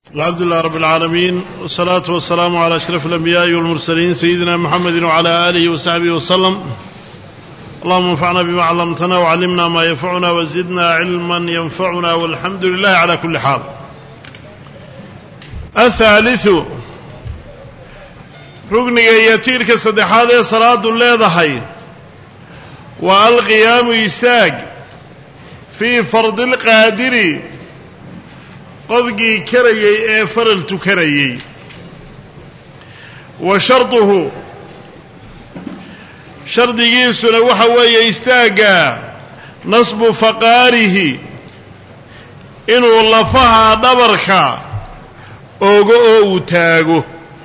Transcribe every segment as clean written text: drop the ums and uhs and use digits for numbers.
الحمد لله رب العالمين والصلاة والسلام على أشرف الأنبياء والمرسلين سيدنا محمد وعلى آله وصحبه وسلم. اللهم انفعنا بما علمتنا وعلمنا ما ينفعنا وزدنا علما ينفعنا والحمد لله على كل حال. الثالث ركن يتيرك صدحات صلاة الليضحي والقيام يستاج في فرض القادر qofkii karayay ee faraltu karayay wa shartuhu shardigiisuna waxa weeye istaaga nasbu faqaarihi inuu lafaha dhabarka oogo oo uu taago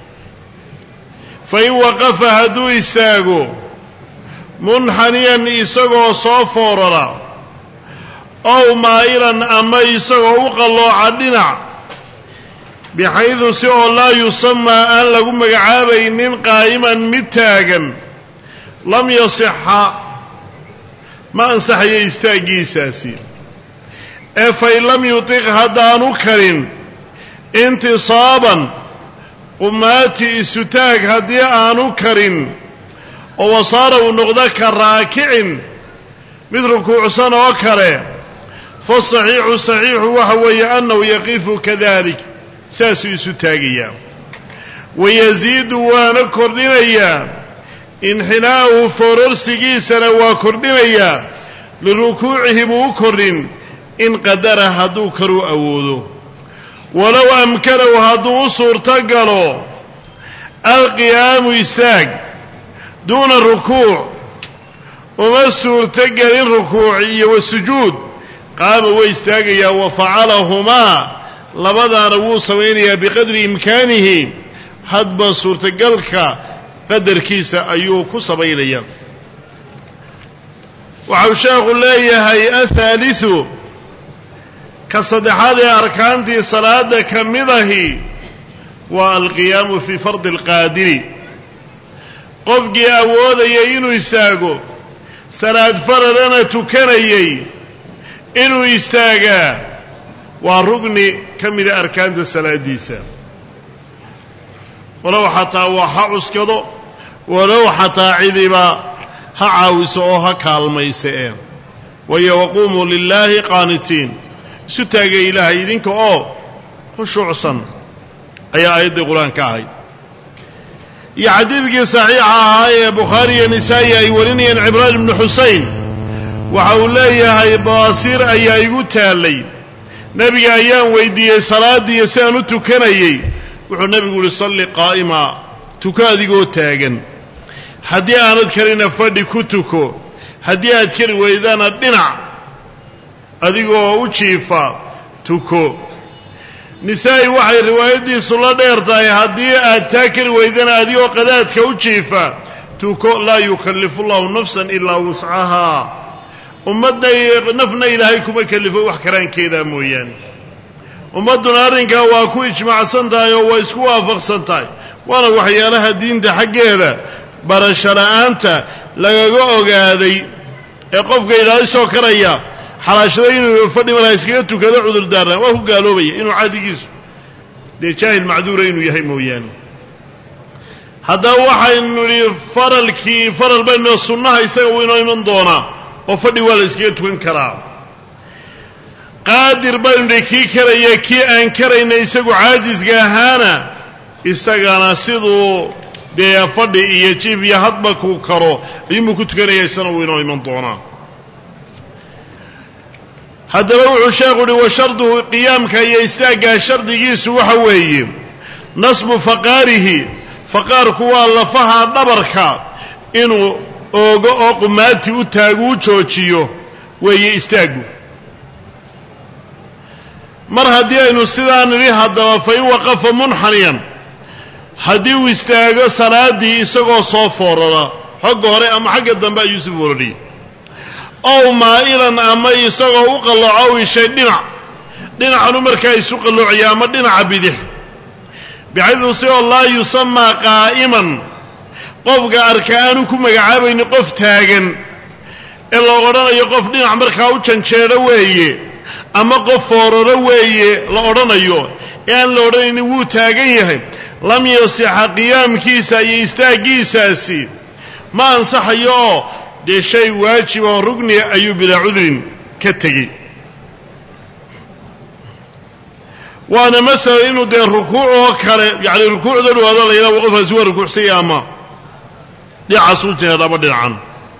fa in waqafa hadduu istaago munxaniyan isagoo soo foorara أو مائلا أما يسوى وقلوا عدنا بحيث سوى لا يسمى أن لكم مقعابين قائما متاقا لم يصح ما أنصح يستاقي ساسي فإن لم يطيق هذا نكر انتصابا قماتي استاق هذا نكر وصاروا نغذك راكع مثل ركوع سنة وكره فالصحيح صحيح وهو أنه يقف كذلك ساسي ستاقيا ويزيد ونكردنيا انحناءه فررسكي سنة وكردنيا لركوعه بوكر إن قدر هدو كرو أوذو ولو أمكنه هدو صورتقلو القيام يساق دون الركوع وما صورتقل الركوعي والسجود قام ويستاقيا وفعلهما لبدا نبو سوينيا بقدر إمكانه حدب صورتقلك قدر كيس أيوك سبيليا وعوشاق الله هي الثالث كصدحات أركانتي صلاة كمضه والقيام في فرض القادر قفقي أولا يينو يستاقو صلاة فرضنا تكنيي inuu istaagaa waa rugni ka mida arkaanta salaadiisa walow xataa waa ha cuskado walow xataa cidiba ha caawiso oo ha kaalmaysa waya waquumuu lilaahi qaanitiin isu taaga ilaahay idinka oo khushuucsan ayaa aayaddii qur-aanka ahayd iyo xadiidkii saxiixa ahaa ee bukhaari iyo nisaa'i ay warinayeen cibraan ibnu xusayn waxa uu leeyahay baasiir ayaa igu taalay nabiga ayaan weydiiyey salaadii si aan u tukanayay wuxuu nabigu yiri salli qaa'ima tuka adigoo taagan haddii aanad karina fadhi ku tuko haddii aad kari weydana dhinac adigoo u jiifa tuko nisaa'i waxay riwaayadiisu la dheertahay haddii aad taa kari weydana adigoo qadaadka u jiifa tuko laa yukallifu llahu nafsan ilaa wuscaha ummadday nafna ilaahay kuma kalifo wax karaankeeda mooyaan ummaduna arrinka waa ku ijmaacsan tahay oo waa isku waafaqsan tahay waana waxyaalaha diinta xaggeeda barasho la'aanta lagaga ogaaday ee qofka ilaahay soo karaya xalaashada inuu fadhi mala iskaga tukado cudur daarna waa ku gaaloobaya inuu caadigiisu dee jaahil macduura inuu yahay mooyaan haddaba waxaynu nidhi faral baynu sunnaha isaga inoo iman doonaa oo fadhi waa la iskaga tukan karaa qaadir baynu kii karaya kii aan karayna isagu caajisga ahaana isagana siduu dee fadhi iyo jiif iyo hadba ku karo ayuu ku tukanaya isana uu inoo iman doonaa haddaba wuxuu sheekhu uhi wa sharduhu qiyaamka iyo istaaggaa shardigiisu waxa weeye nasbu faqaarihi faqaarku waa lafaha dhabarka inuu oogo oo qumaati u taagu u joojiyo weeye istaagu mar haddii aynu sidaan nidhi haddaba fa in waqafa munxaniyan haddii uu istaago salaadii isagoo soo foorara xagga hore ama xagga dambe ayuu si foorariyey ow maa'ilan ama isagoo u qallooco ishay dhinacanu markaa isu qalloocaya ama dhinaca bidix bixaydu sigoo laa yusamaa qaa'iman qofka arka aanu ku magacaabayni qof taagan ee loo odhanayo qof dhinac markaa u janjeero weeye ama qof fooraro weeye la odhanayo aan la odhanayni wuu taagan yahay lam yasixa qiyaamkiisa iyo istaaggiisaasi ma ansaxayo oo dee shay waajib oo rugni ayuu bilaa cudrin ka tegey waana masala inuu dee rukuuc oo kale yacni rukuucda dhawaado la yidhaha qofkaasi waa rukuucsanya ama dhinacaas u jeedaba dhinacan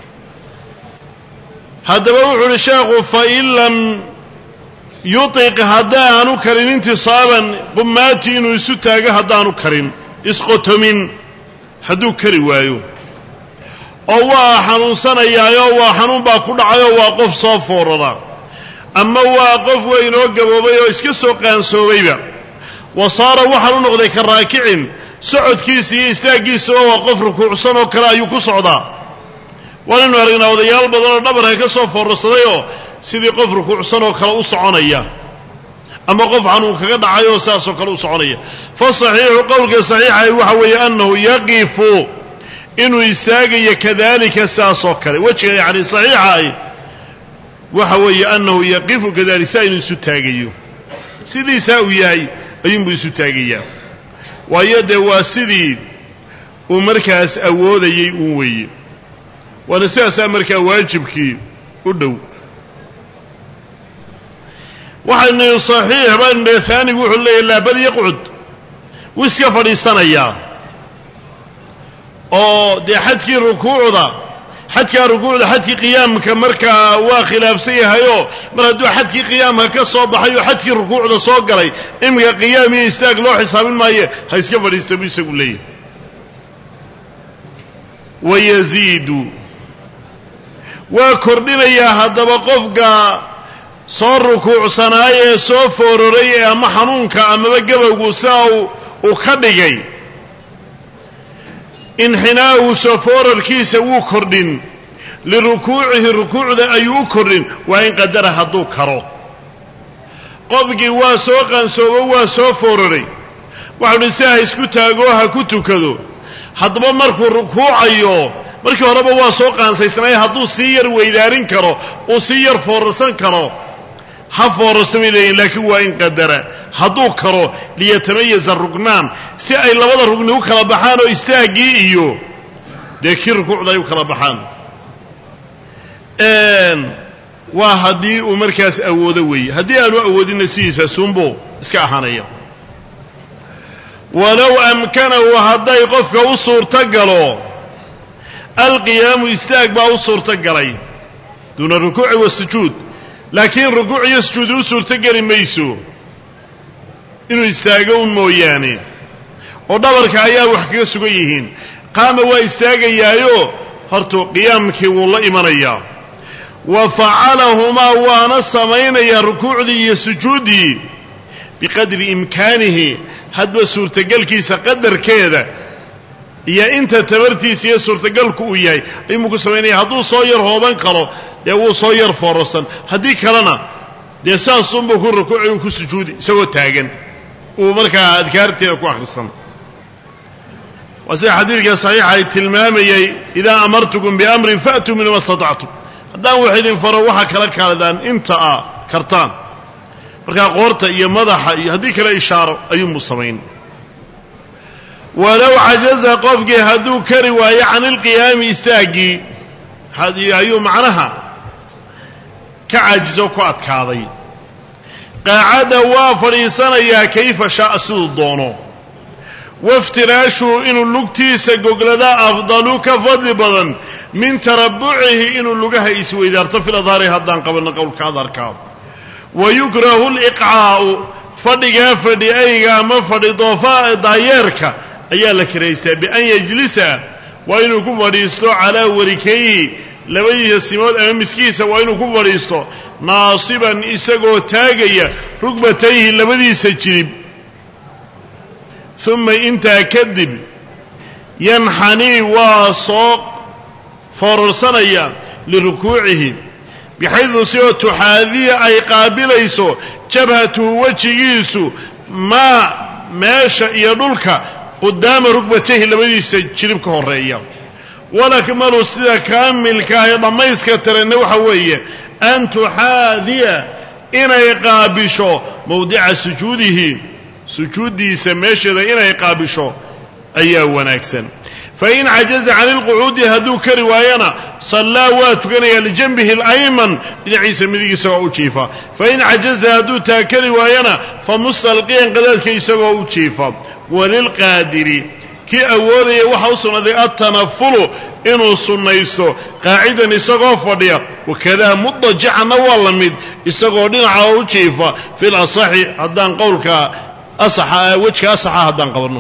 haddaba wuxu uhi sheekhu fain lam yutiq haddaanu karin intisaaban qumaati inuu isu taago haddaanu karin isqotomin hadduu kari waayo oo waa xanuunsanayaayo waa xanuun baa ku dhacayoo waa qof soo foorada ama waa qof weyn oo gaboobay oo iska soo qaansoobayba wa saara waxaan u noqday ka raakicin socodkiisa iyo istaaggiisaba waa qof rukuucsan oo kale ayuu ku socdaa waanaynu aragnaa odayaal badan oo dhabarka ka soo foorarsadayoo sidii qof rukuucsan oo kale u soconaya ama qof xanuun kaga dhacay oo saasoo kale u soconaya fa saxiixu qowlka saxiixahi waxa weeye annahu yaqifu inuu istaagayo kadalika saasoo kale wejiga yacni saxiixahi waxa weeye annahu yaqifu kadalika saa inuu isu taagayo sidiisaa uu yahay ayuunbuu isu taagayaa waayo dee waa sidii uu markaas awoodayey uun weeye waana sidaasaa markaa waajibkii u dhow waxaynu saxiix baan aanigu wuxuu leeyahy laa bal yaqcud wuu iska fadhiisanayaa oo dee xadkii rukuucda xadkii qiyaamka markaa waa khilaafsan yahayoo mar hadduu xadkii qiyaamka ka soo baxay oo xadkii rukuucda soo galay iminka qiyaam iyo istaag loo xisaabin maaye ha iska fadhiista buu isagu leeyahay wayaziidu waa kordhinayaa haddaba qofka soo rukuucsanaayee soo foororay ee ama xanuunka amaba gabowgu sidaa uu ka dhigay inxinaa'uhu soo foorarkiisa wuu kordhin lirukuucihi rukuucda ayuu u kordhin waa in qadara hadduu karo qofkii waa soo qansoobo waa soo fooraray waxau dhi si ha isku taagoo ha ku tukado haddaba markuu rukuucayo markii horeba waa soo qaansaysnay hadduu sii yar weydaarin karo uu sii yar foorarsan karo ha foorarsamay leeyihin laakiin waa in qadara hadduu karo liyatamayaza rugnaan si ay labada rugni u kala baxaan oo istaaggii iyo dee kii rukuucda ay u kala baxaan waa haddii uu markaas awoodo weeye haddii aanu awoodinna sidiisa suunbuu iska ahaanaya walow amkanahu hadday qofka u suurto galo alqiyaamu istaag baa u suurto galay duuna rukuuci wasujuud laakiin rukuuc iyo sujuudi u suurto geli mayso inuu istaago un mooyaane oo dhabarka ayaa wax kaga sugan yihiin qaama waa istaagayaayo hortuu qiyaamkii wuu la imanayaa wa facalahumaa waana samaynayaa rukuucdii iyo sujuuddii biqadri imkaanihi hadba suurtagelkiisa qadarkeeda iyo inta tabartiisa iyo suurtagalku uu yahay ayuunbuu ku samaynaya hadduu soo yar hooban karo dee wuu soo yar foorarsan haddii kalena dee saasunbuu ku rukuuci uu ku sujuudi isagoo taagan uu markaa adkaarteeda ku akhrisan waa sida xadiidka saxiixa ay tilmaamayay idaa amartukum biamrin fa'tuu minhu ma statactum haddaan wax idin faro waxa kala kaaladaan inta aa kartaan markaa qoorta iyo madaxa iyo haddii kale ishaaro ayuunbuu samayn walow cajaza qofkii hadduu kari waayo can ilqiyaami istaaggii ayuu macnaha ka caajiso ku adkaaday qaacada waa fadhiisanayaa kayfa shaaa siduu doono waftiraashuhu inuu lugtiisa gogladaa afdalu ka fadli badan min tarabbucihi inuu lugaha isweydaarto fil adhaari haddaan qabanno qowlka adharkaa wayukrahu liqcaa'u fadhigaa fadhi ayga ama fadhi doofaa daayeerka ayaa la karaystaa bian yajlisa waa inuu ku fadhiisto calaa warikayhi labadiisa simood ama miskihiisa waa inuu ku fadhiisto naasiban isagoo taagaya rugbatayhi labadiisa jilib uma intaa kadib yanxanii waa soo foorarsanaya lirukuucihi bixaydu sidoo tuxaadiya ay qaabilayso jabhatuhu wejigiisu maa meesha iyo dhulka qudaama rugbatayhi labadiisa jilib ka horreeya walakmalu sida kaamilka ah ee dhammayska tiranna waxa weeye an tuxaadiya inay qaabisho mawdica sujuudihi sujuuddiisa meesheeda inay qaabisho ayaa wanaagsan fain cajaza can ilqucuudi hadduu kari waayana sallaa waa tukanaya lijanbihi alayman dhinaciisa midig isagoo u jiifa fain cajaza hadduu taa kari waayana famustalqiyan qadaadka isagoo u jiifa walilqaadiri kii awoodaya waxa u sugnaaday atanafulu inuu sunnaysto qaacidan isagoo fadhiya wakadaa mudajicanna waa la mid isagoo dhinaca u jiifa fil asaxi haddaan qowlka asaxa wejka asaxa haddaan qabanno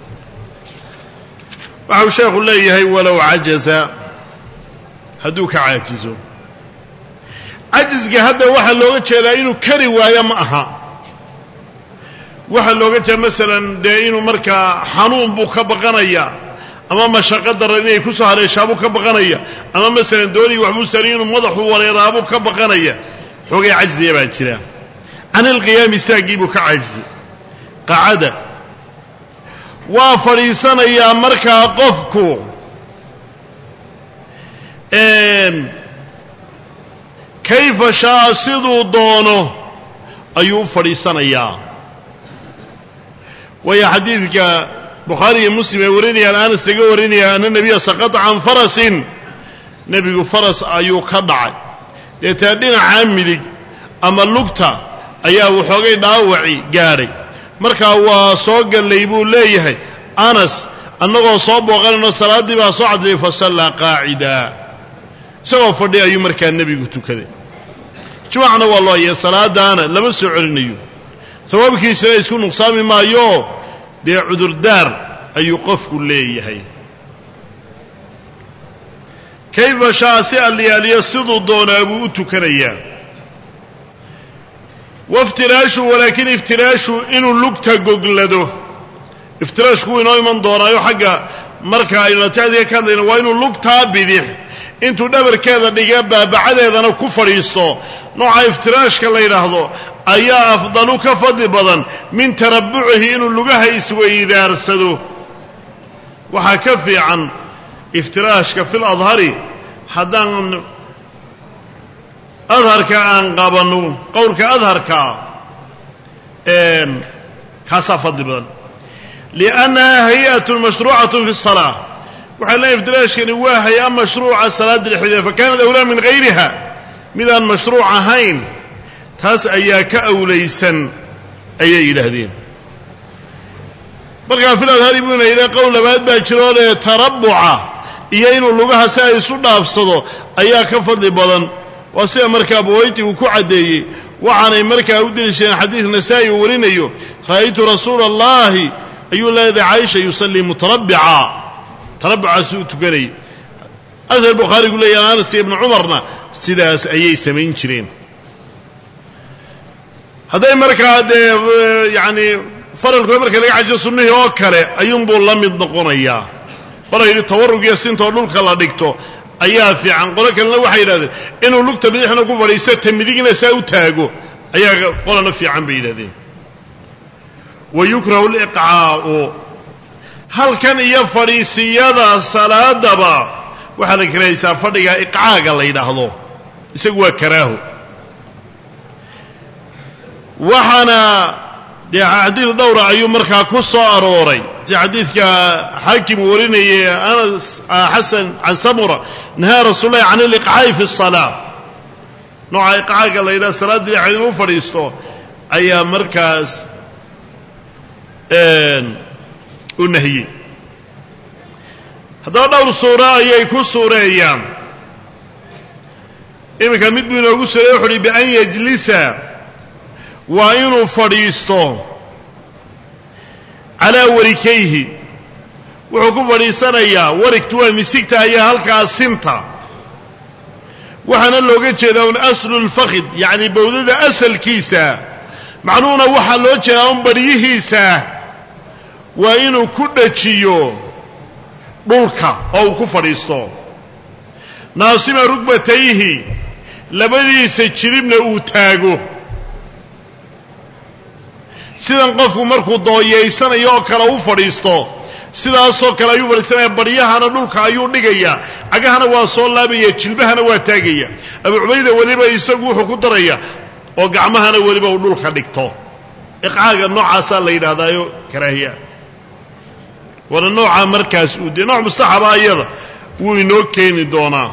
waxau sheekhu leeyahay walow cajaza hadduu ka caajizo cajisga hadda waxaa looga jeedaa inuu kari waayo ma aha waxaa looga jeeda masalan dee inuu markaa xanuun buu ka baqanaya ama mashaqo daran inay ku soo haleeshaabuu ka baqanaya ama masalan doonii waxbuu sari inuu madaxu wareeraabuu ka baqanaya xoogay cajziya baa jira can ilqiyaami istaaggii buu ka caajizay qacada waa fadhiisanayaa markaa qofku kayfa shaa siduu doono ayuu u fadhiisanayaa waayo xadiidka bukhaari iyo muslim ay warinayaan anas laga warinaya ana nebiya saqata can farasin nebigu faras ayuu ka dhacay deetaa dhinacaa midig ama lugta ayaa waxoogay dhaawaci gaadhay markaa waa soo gallay buu leeyahay anas annagoo soo booqanayno salaaddii baa soo cadliyay fasallaa qaacida isagoo fadhi ayuu markaa nebigu tukaday jimacna waa loo ayay salaadaana lama soo celinayo sawaabkiisana isku nuqsaami maayo dee cudurdaar ayuu qofku leeyahay kayfa shaa si alliyaaliyo siduu doonaa buu u tukanayaa waftiraashu walaakin iftiraashu inuu lugta goglado iftiraashku inoo iman doonaayo xagga marka aynu taadiga ka hadlayno waa inuu lugtaa bidix intuu dhabarkeeda dhiga baabacadeedana ku fadhiisto nooca iftiraashka la yidhaahdo ayaa afdalu ka fadli badan min tarabbucihi inuu lugaha isweydaarsado waxaa ka fiican iftiraashka fil adhari haddaan adharka aan qabanno qowlka adharkaa kaasaa fadli badan liannaha hay-atun mashruucatun fi salaa waxay leeyahay iftiraashkani waa hay-a mashruuca salaada dhexdeeda fakanat awlaa min hayriha midaan mashruuc ahayn taas ayaa ka awlaysan ayay yidhaahdeen markaa fil adhari buu ina yidhaha qowl labaad baa jiroo lee tarabbuca iyo inuu lugaha si ay isu dhaafsado ayaa ka fadli badan waa sida markaa buwayti uu ku caddeeyey waxaanay markaa u deliishadeen xadiid nasaa'i uu warinayo ra'aytu rasuula allahi ayuu leedahay caaisha yusallii mutarabbica tarabbucaasuu tukanayay ahar bukhaarigu leeyahay anas iyo ibnu cumarna sidaas ayay samayn jireen hadday markaa dee yacni faralkooda marka laga cajiyo sunnihii oo kale ayuunbuu la mid noqonayaa qola yidhi tawarrug iyo sintoo dhulka la dhigto ayaa fiican qolo kalena waxay yidhahdeen inuu lugta bidixna ku fadhiisto ta midigna saa u taago ayaa qolana fiican bay yidhahdeen wayukrahu liqcaa'u halkan iyo fadhiisiyada salaadaba waxaa la karahaysaa fadhiga iqcaaga la yidhaahdo isagu waa karaaho waxaana dee xadiid dhowra ayuu markaa ku soo arooray sida xadiidka xaakim uu warinayay anas xasan can samura nahaa rasuul llahi can iliqcaa'i fi الsalaa nooca iqcaaga la yidhaha salaaddii dhexeed inuu fadhiisto ayaa markaas u nahiyey haddaba dhowr suuro ayay ku suureeyaan iminka mid buu inoogu suureey wuxu uhi bian yajlisa waa inuu fadhiisto calaa warikayhi wuxuu ku fadhiisanayaa warigtu waa misigta ayaa halkaas sinta waxaana looga jeedaa un aslu lfakhid yacni bawdada asalkiisa macnuhuna waxaa loo jeedaa un baryihiisa waa inuu ku dhajiyo dhulka oo uu ku fadhiisto naasima rugbatayhi labadiisa jiribna uu taago sidan qofku markuu dooyeysanayo oo kale u fadhiisto sidaasoo kale ayuu fadhiisanaya baryahana dhulka ayuu dhigaya cagahana waa soo laabaya jilbahana waa taagaya abu cubayda weliba isagu wuxuu ku daraya oo gacmahana weliba uu dhulka dhigto iqcaaga noocaasaa la yidhahdaayo karaahiya wala nooca markaas uu dee nooc mustaxaba iyada wuu inoo keeni doonaa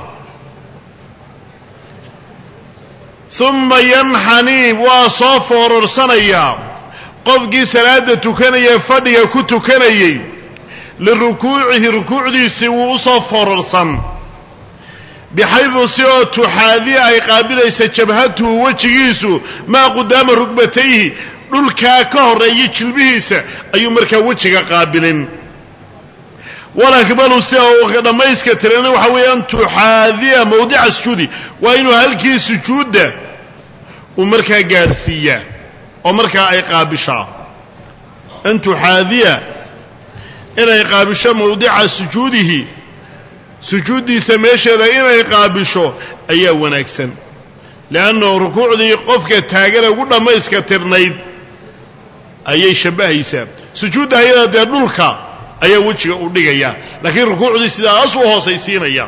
uma yanxanii waa soo foororsanayaa qofkii salaada tukanaya fadhiga ku tukanayay lirukuucihi rukuucdiisii wuu u soo foororsan bixaydu si oo tuxaadiya ay qaabilaysa jabhatuhu wejigiisu maa qudaama rugbatayhi dhulkaa ka horreeya jilbihiisa ayuu markaa wejiga qaabilin walakbalu si oo dhammayska tirana waxa weeye an tuxaadiya mawdica sujuudi waa inuu halkii sujuudda uu markaa gaadhsiiyaa oo markaa ay qaabishaa an tuxaadiya inay qaabisho mawdica sujuudihi sujuuddiisa meesheeda inay qaabisho ayaa wanaagsan leannahu rukuucdii qofka taagana ugu dhammayska tirnayd ayay shabbahaysaa sujuudda ayada dee dhulka ayaa wejiga u dhigaya laakiin rukuucdii sidaas u hoosaysiinaya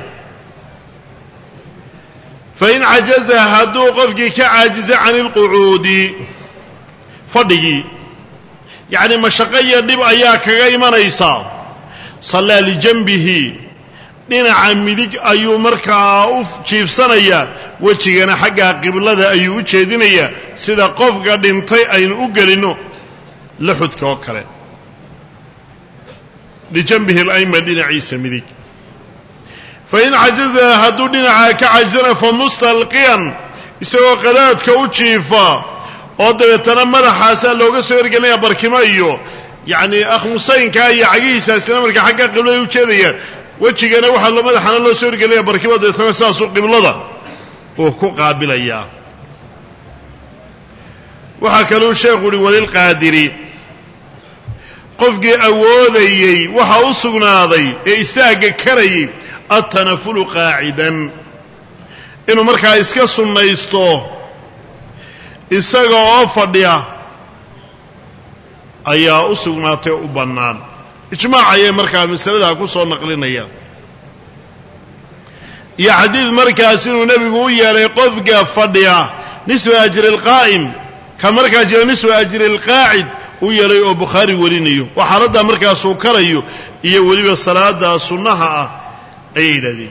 fain cajaza hadduu qofkii ka caajiza can ilqucuudi fadhigii yacni mashaqo iyo dhib ayaa kaga imanaysaa sallaa lijanbihi dhinaca midig ayuu markaa u jiifsanayaa wejigana xagga qiblada ayuu u jeedinayaa sida qofka dhintay aynu u gelinno luxudka oo kale lijanbihi alayman dhinaciisa midig fain cajaza hadduu dhinaca ka cajizana fa mustalqiyan isagoo qadaadka u jiifa oo dabeetana madaxaasaa looga soo ergelinaya barkimo iyo yacni akhmusaynkaa iyo cagihiisaasina markaa xagga qiblada u jeedayaan wejigana waxaa madaxana loo soo ergelinaya barkimo dabeetana sidaasuu qiblada uu ku qaabilayaa waxaa kaluu sheekhu uhi walilqaadiri qofkii awoodayey waxa u sugnaaday ee istaagga karayay altanafulu qaacidan inuu markaa iska sunnaysto isaga oo fadhiya ayaa u sugnaatay u bannaan ijmaac ayay markaa masaladaa ku soo naqlinayaan iyo xadiid markaas inuu nebigu u yeelay qofka fadhiya nisfa ajri alqaa'im ka markaa jira nisfa ajri alqaacid u yeelay oo bukhaari warinayo waa xaaladdaa markaasuu karayo iyo weliba salaada sunnaha ah ayay yidhahdeen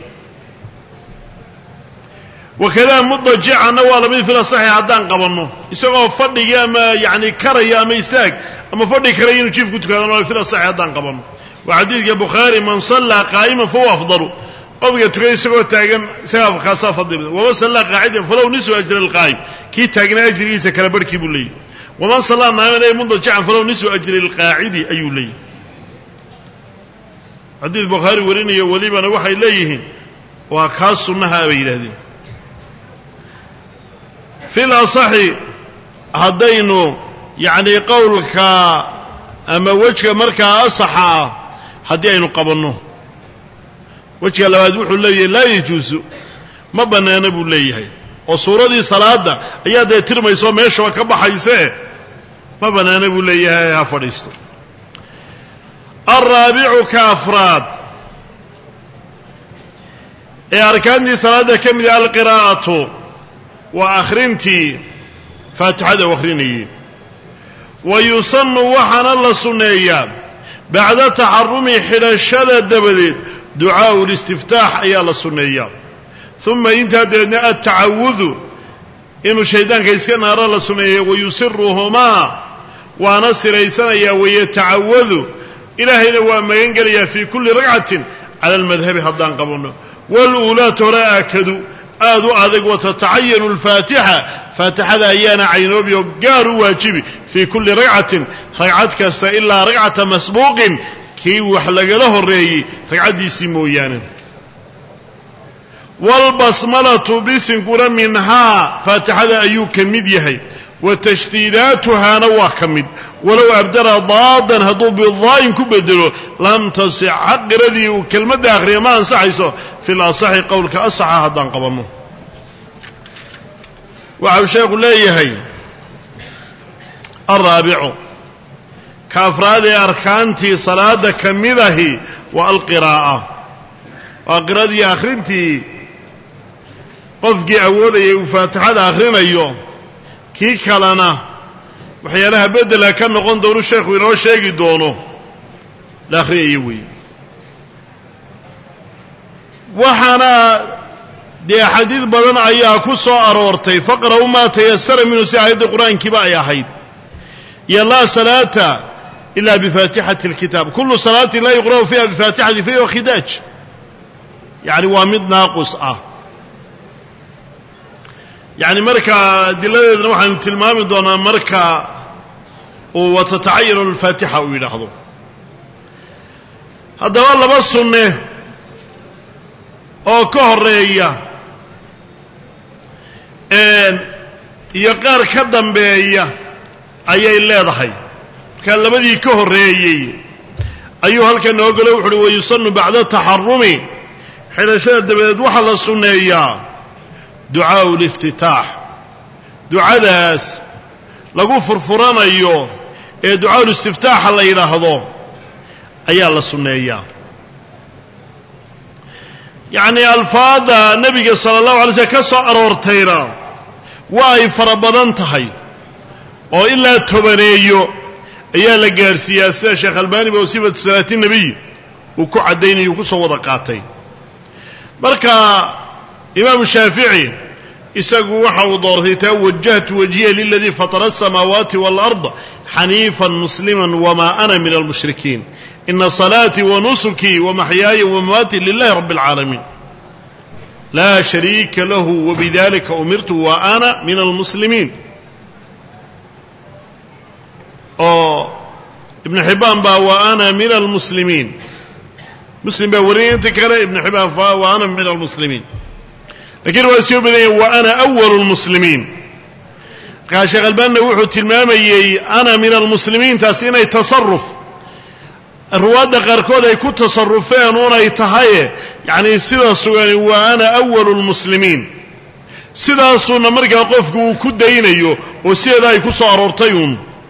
wakadaa mudajicanna waa lamid fil asaxi haddaan qabanno isagoo fadhigii ama yacni karaya ama istaag ama fadhi karaya inuu jiif ku tukadano fil asaxi haddaan qabanno waa xadiidka bukhaari man sallaa qaa'iman fahuwa afdalu qofka tukay isagoo taagan isagaa kaasaa fadli badan waman sallaa qaacidan falow nisfu ajri alqaa'im kii taagnaa ajrigiisa kala barhkii buu leeyahy waman sallaa naa'iman ay mudajican falow nisfu ajri alqaacidi ayuu leeyahy xadiid bukhaari warinayo welibana waxay leeyihiin waa kaas sunnaha bay yidhahdeen fil asaxi haddaynu yacni qowlka ama wejka markaa asaxa ah haddii aynu qabanno wejka labaad wuxuu leeyahay laa yajuusu ma bannaana buu leeyahay oo suuradii salaadda ayaa dee tirmayso meeshaba ka baxaysee ma bannaana buu leeyahay ha fadhiisto alraabicu ka afraad ee arkaantii salaadda ka mid ah alqiraa'atu waa akhrintii faatixada u akhrinayey wa yusannu waxaana la sunneeyaa bacda taxarumi xidhashada dabadeed ducaa'u listiftaax ayaa la sunneeyaa uma intaa dabeedna altacawudu inuu shaydaanka iska naaro la sunneeya wayusiruhumaa waana siraysanayaa wayatacawadu ilaahayna waa magan gelayaa fii kulli ragcatin cala almadhabi haddaan qabanno waluulaat hore aakadu aad u adag watatacayanu alfaatixa faatixada ayaana caynoobi oo gaar u waajibi fii kulli ragcatin ragcad kasta ilaa ragcata masbuuqin kii wax lagala horreeyey ragcaddiisii mooyaane waalbasmalatu bisinkuna minhaa faatixada ayuu ka mid yahay wa tashdiidaatuhaana waa ka mid walow abdara daadan hadduu bidaa'in ku bedelo lam tasixxa qiradii uu kelmadda akhriya ma ansaxayso fil asaxi qowlka asaxa haddaan qabanno waxau sheekhu leeyahay alraabicu ka afraad ee arkaantii salaada ka mid ahi waa alqiraa'a waa qiradii akhrintii qofkii awoodayay uu faatixada akhrinayo kii kalena waxyaalaha bedela ka noqon doono sheekhu inoo sheegi doono la akhriyayo weeye waxaana dee xadiid badan ayaa ku soo aroortay faqra'u maa tayasara minhu si aayadda qur-aankiiba ay ahayd iyo laa salaata ilaa bifaatixati alkitaab kullu salaatin laa yuqra'u fiiha bifaatixati fahiwa khidaaj yacni waa mid naaqus ah yacni marka adiladeedna waxaanu tilmaami doonaa marka uu watatacayanu alfaatixa uu yidhaahdo haddaba laba sunne oo ka horeeya iyo qaar ka dambeeya ayay leedahay markaa labadii ka horreeyey ayuu halkan noo galo wuxu uhi wayusannu bacda taxarumi xidhashada dabadeed waxaa la sunneeyaa ducaa'u liftitaax ducadaas lagu furfuranayo ee ducaa'u listiftaaxa la yidhaahdo ayaa la sunneeyaa yacni alfaadda nebiga sala allahu alay slm ka soo aroortayna waa ay fara badan tahay oo ilaa tobaneeyo ayaa la gaarsiiyaa sida sheekh albaaniba oo sifatu salaati nebiy uu ku caddaynayo uu ku soo wada qaatay marka imaamu shaafici isagu waxa uu doortay taa wajahtu wajhiya liladii fatara asamaawaati waalarda xaniifan musliman wamaa ana min almushrikiin ina salaatii wanusukii wamaxyaaya wamamaatii lilahi rabbi alcaalamiin laa shariika lahu wabidalika umirtu wa ana min almuslimiin oo ibnu xibbaan baa wa ana min almuslimiin muslim baa wariyay inta kale ibnu xibbaan wa ana min almuslimiin lakiin waa soo badanya wa ana awalu lmuslimiin markaa sheekh albaanina wuxuu tilmaamayey ana min almuslimiin taas inay tasaruf ruwaadda qaarkood ay ku tasarufeen unay tahaye yacni sida sugani wa ana awalu lmuslimiin sidaasuuna markaa qofku uu ku daynayo oo sideeda ay ku soo aroortay uun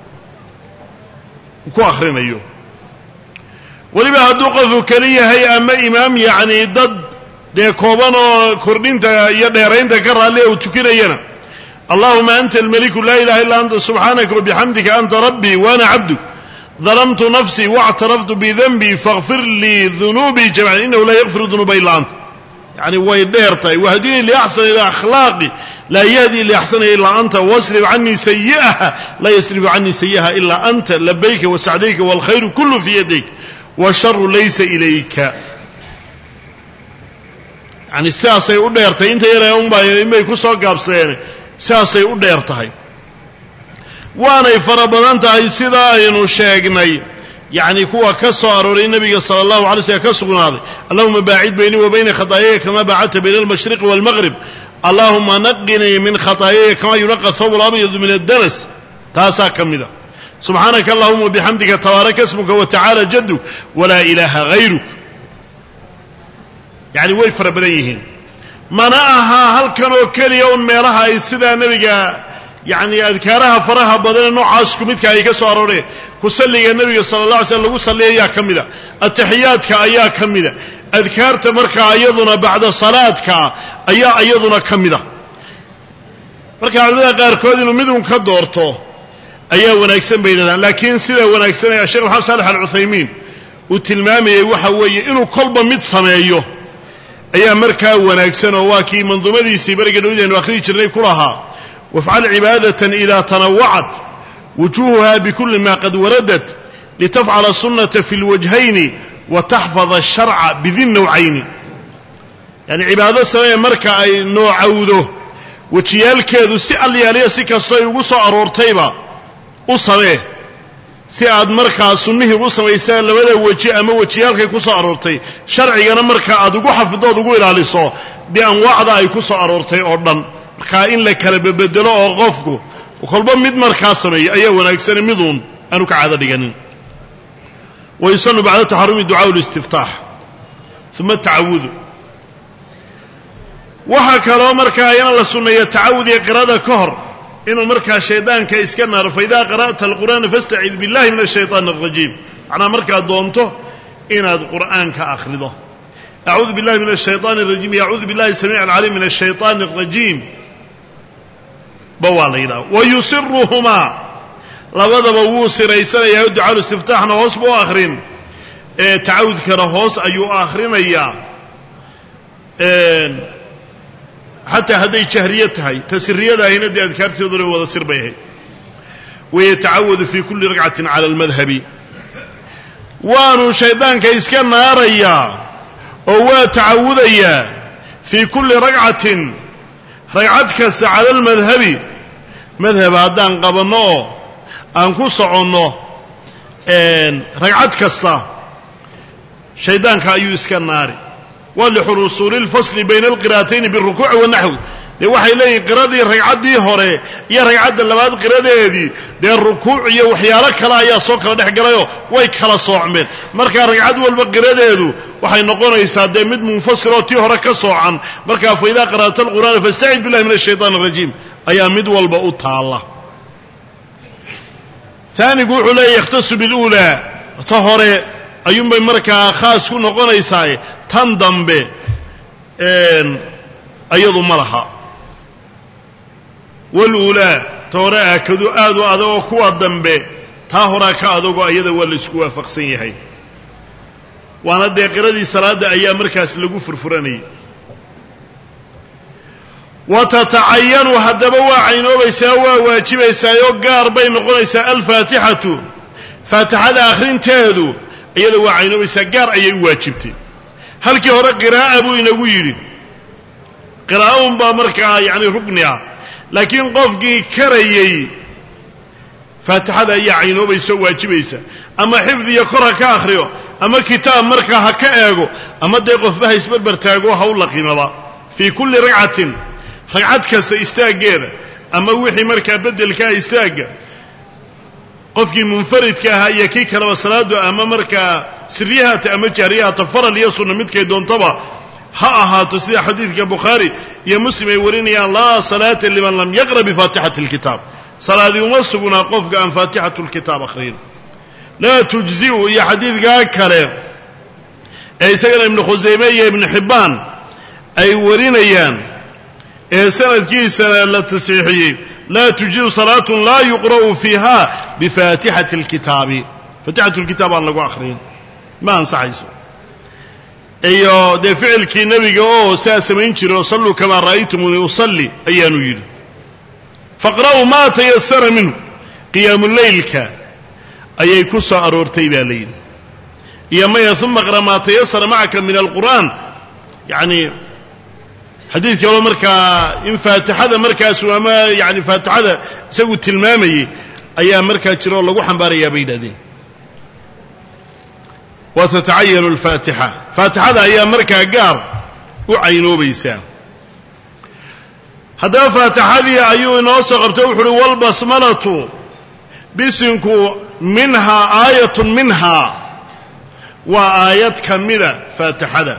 ku akhrinayo weliba hadduu qofku keli yahay ama imaam yacni dad dee kooban oo kordhinta iyo dheeraynta ka raallia uu tukinayana allahuma anta almaliku laa ilaha illa anta subxaanaka wabixamdika anta rabbii wa ana cabduk dalamtu nafsii waاctaraftu bidanbii faغfir lii dunuubii jamiican inahu laa yakfiru dunuuba ila anta yacni way dheer tahay wahdinii liaxsana ila akhlaaqi laa yahdii liaxsana ilaa anta wasrif canii sayi'aha laa yasrifu canii sayi'aha ilaa anta labayka wasacdayka wاlkhayru kulu fii yadayk wاsharu laysa ilayka yani sidaasay u dheertahay inta yara unbay ku soo gaabsadeen sidaasay u dheer tahay waanay fara badan tahay sida aynu sheegnay yacni kuwa ka soo arooray nebiga sala allahu alay slm ka sugnaaday allahuma baacid baynii wa bayna khataayaya kama baacadta bayna almashriqi waalmaqrib allahuma naqinii min khataayaya kama yunaqa thawb alabyadu min addanas taasaa ka mida subxaanaka allahuma wabixamdika tabaaraka smuka watacaala jaduk walaa ilaaha hayruk yacni way fara badan yihiin mana aha halkan oo keliya un meelaha ay sidaa nebiga yacni adkaaraha faraha badanee noocaas ku midka ay ka soo arooreen ku salliga nebiga sala allah alay slm lagu salliya ayaa ka mida ataxiyaadka ayaa ka mida adkaarta markaa iyaduna bacda salaadka ayaa iyaduna ka mida marka culimada qaarkood inuu midun ka doorto ayaa wanaagsan bay yidhahdaan laakiin sida wanaagsan ee sheekh maxamed saalex alcuthaymiin uu tilmaamayey waxa weeye inuu kolba mid sameeyo ayaa markaa wanaagsan oo waa kii manduumadiisii beriga dhowdaynu akhriyi jirnay ku lahaa wafcal cibaadatan idaa tanawacat wujuuhuha bikulli ma qad waradat litafcala sunnata fi lwajhayni wa taxfada asharca bidi nawcayni yani cibaado samee marka ay noocawdo wejiyaalkeedu si alyaaliya si kastoo ay ugu soo aroortayba u samee si aad markaa sunnihii u samaysaa labada weji ama wejiyaalkay ku soo aroortay sharcigana markaa aad ugu xafidood ugu ilaaliso dee anwaacda ay ku soo aroortay oo dhan markaa in la kala bedelo oo qofku kolba mid markaa sameeyo ayaa wanaagsane miduun aanu ka caado dhiganin wayusanu bacda taxarumi ducaau listiftaax uma tacawudu waxaa kaloo markaa iyana la sunneeya tacawud iyo qirada ka hor inuu markaa shaydaanka iska naaro faidaa qara'ta alqur'aana fastacid billahi min ashayطaan alrajiim macnaa markaad doonto inaad qur'aanka akhrido acuudu billahi min ashayطaan alrajiim iyo acuudu billahi samiic alcaliim min ashayطaan alrajiim ba waa la yidhaha wayusiruhumaa labadaba wuu siraysanayaa ducaa istiftaaxna hoos buu akhrin tacawudkana hoos ayuu akhrinayaa xataa hadday jahriye tahay tasiriyada ahina dee adkaarteeduna wada sir bay ahayd wayatacawadu fii kulli ragcatin cala almadhabi waanu shaydaanka iska naarayaa oo waa tacawudayaa fii kulli ragcatin ragcad kasta cala almadhabi madhab haddaan qabanno oo aan ku soconno ragcad kasta shaydaanka ayuu iska naari waa lixusuuli lfasli bayna alqira'atayni biاlrukuuci wanaxwi dee waxay leeyihin qiradii ragcaddii hore iyo ragcadda labaad qiradeedii dee rukuuc iyo waxyaalo kale ayaa soo kala dhex galayoo way kala soocmeen markaa ragcad walba qiradeedu waxay noqonaysaa dee mid munfasiloo tii hore ka soocan markaa fa idaa qara'ta alqur'aana fastacid billahi min ashaytaan arajiim ayaa mid walba u taalla aanigu wuxuu leeyahy yakhtasu biluulaa ta hore ayuunbay markaa khaas ku noqonaysaa tan dambe ayadu ma laha waluulaa ta hore aakadu aad u adagoo kuwa dambe taa horaa ka adagoo ayada waa la isku waafaqsan yahay waana dee qiradii salaadda ayaa markaas lagu furfuranayay wa tatacayanu haddaba waa caynoobaysaa waa waajibaysaayoo gaar bay noqonaysaa alfaatixatu faatixada akhrinteedu iyada waa caynoobaysaa gaar ayay u waajibtay halkii hore qiraa'a buu inagu yidhi qiraa'o unbaa markaa yacni rugni ah laakiin qofkii karayey faatixada ayaa caynoobaysa oo waajibaysa ama xifdiya kor ha ka akhriyo ama kitaab markaa ha ka eego ama dee qofba ha isbarbar taago ha u laqimaba fii kulli ragcatin ragcad kasta istaaggeeda ama wixii markaa beddelkaa istaagga qofkii munfaridka ahaa iyo kii kaleba salaadu ama markaa siryahaata ama jahriyahata faral iyo sunna midkay doontaba ha ahaato sida xadiidka bukhaari iyo muslim ay warinayaan laa salaata liman lam yaqra bifaatixati alkitaab salaadii uma sugnaa qofka aan faatixatu lkitaab akhriyin laa tujzi'u iyo xadiidkaa kale ee isagana ibnu khusayme iyo ibnu xibbaan ay warinayaan ee sanadkiisana la tasxiixiyey laa tujzi'u salaatun laa yuqra'u fiiha bifaatixati alkitaabi faatixatu lkitaab aan lagu akhriyin ma ansaxayso iyo dee ficilkii nebiga oo saa samayn jiray oo salluu kamaa ra'aytumuni usalli ayaanu yidhi faqra'uu maa tayasara minhu qiyaamuleylka ayay ku soo aroortay baa la yidhi iyo maya uma qra maa tayasara macaka min alqur'aan yacni xadiid kaloo markaa in faatixada markaasu ama yani faatixada isagu tilmaamayey ayaa markaa jira oo lagu xambaarayaa bay yidhahdeen wa tatacayanu alfaatixa faatixada ayaa markaa gaar u caynoobaysaa haddaba faatixadii ayuu inoo soo qabtay wuxu uhi walbasmalatu bisinku minhaa aayatun minhaa waa aayad ka mida faatixada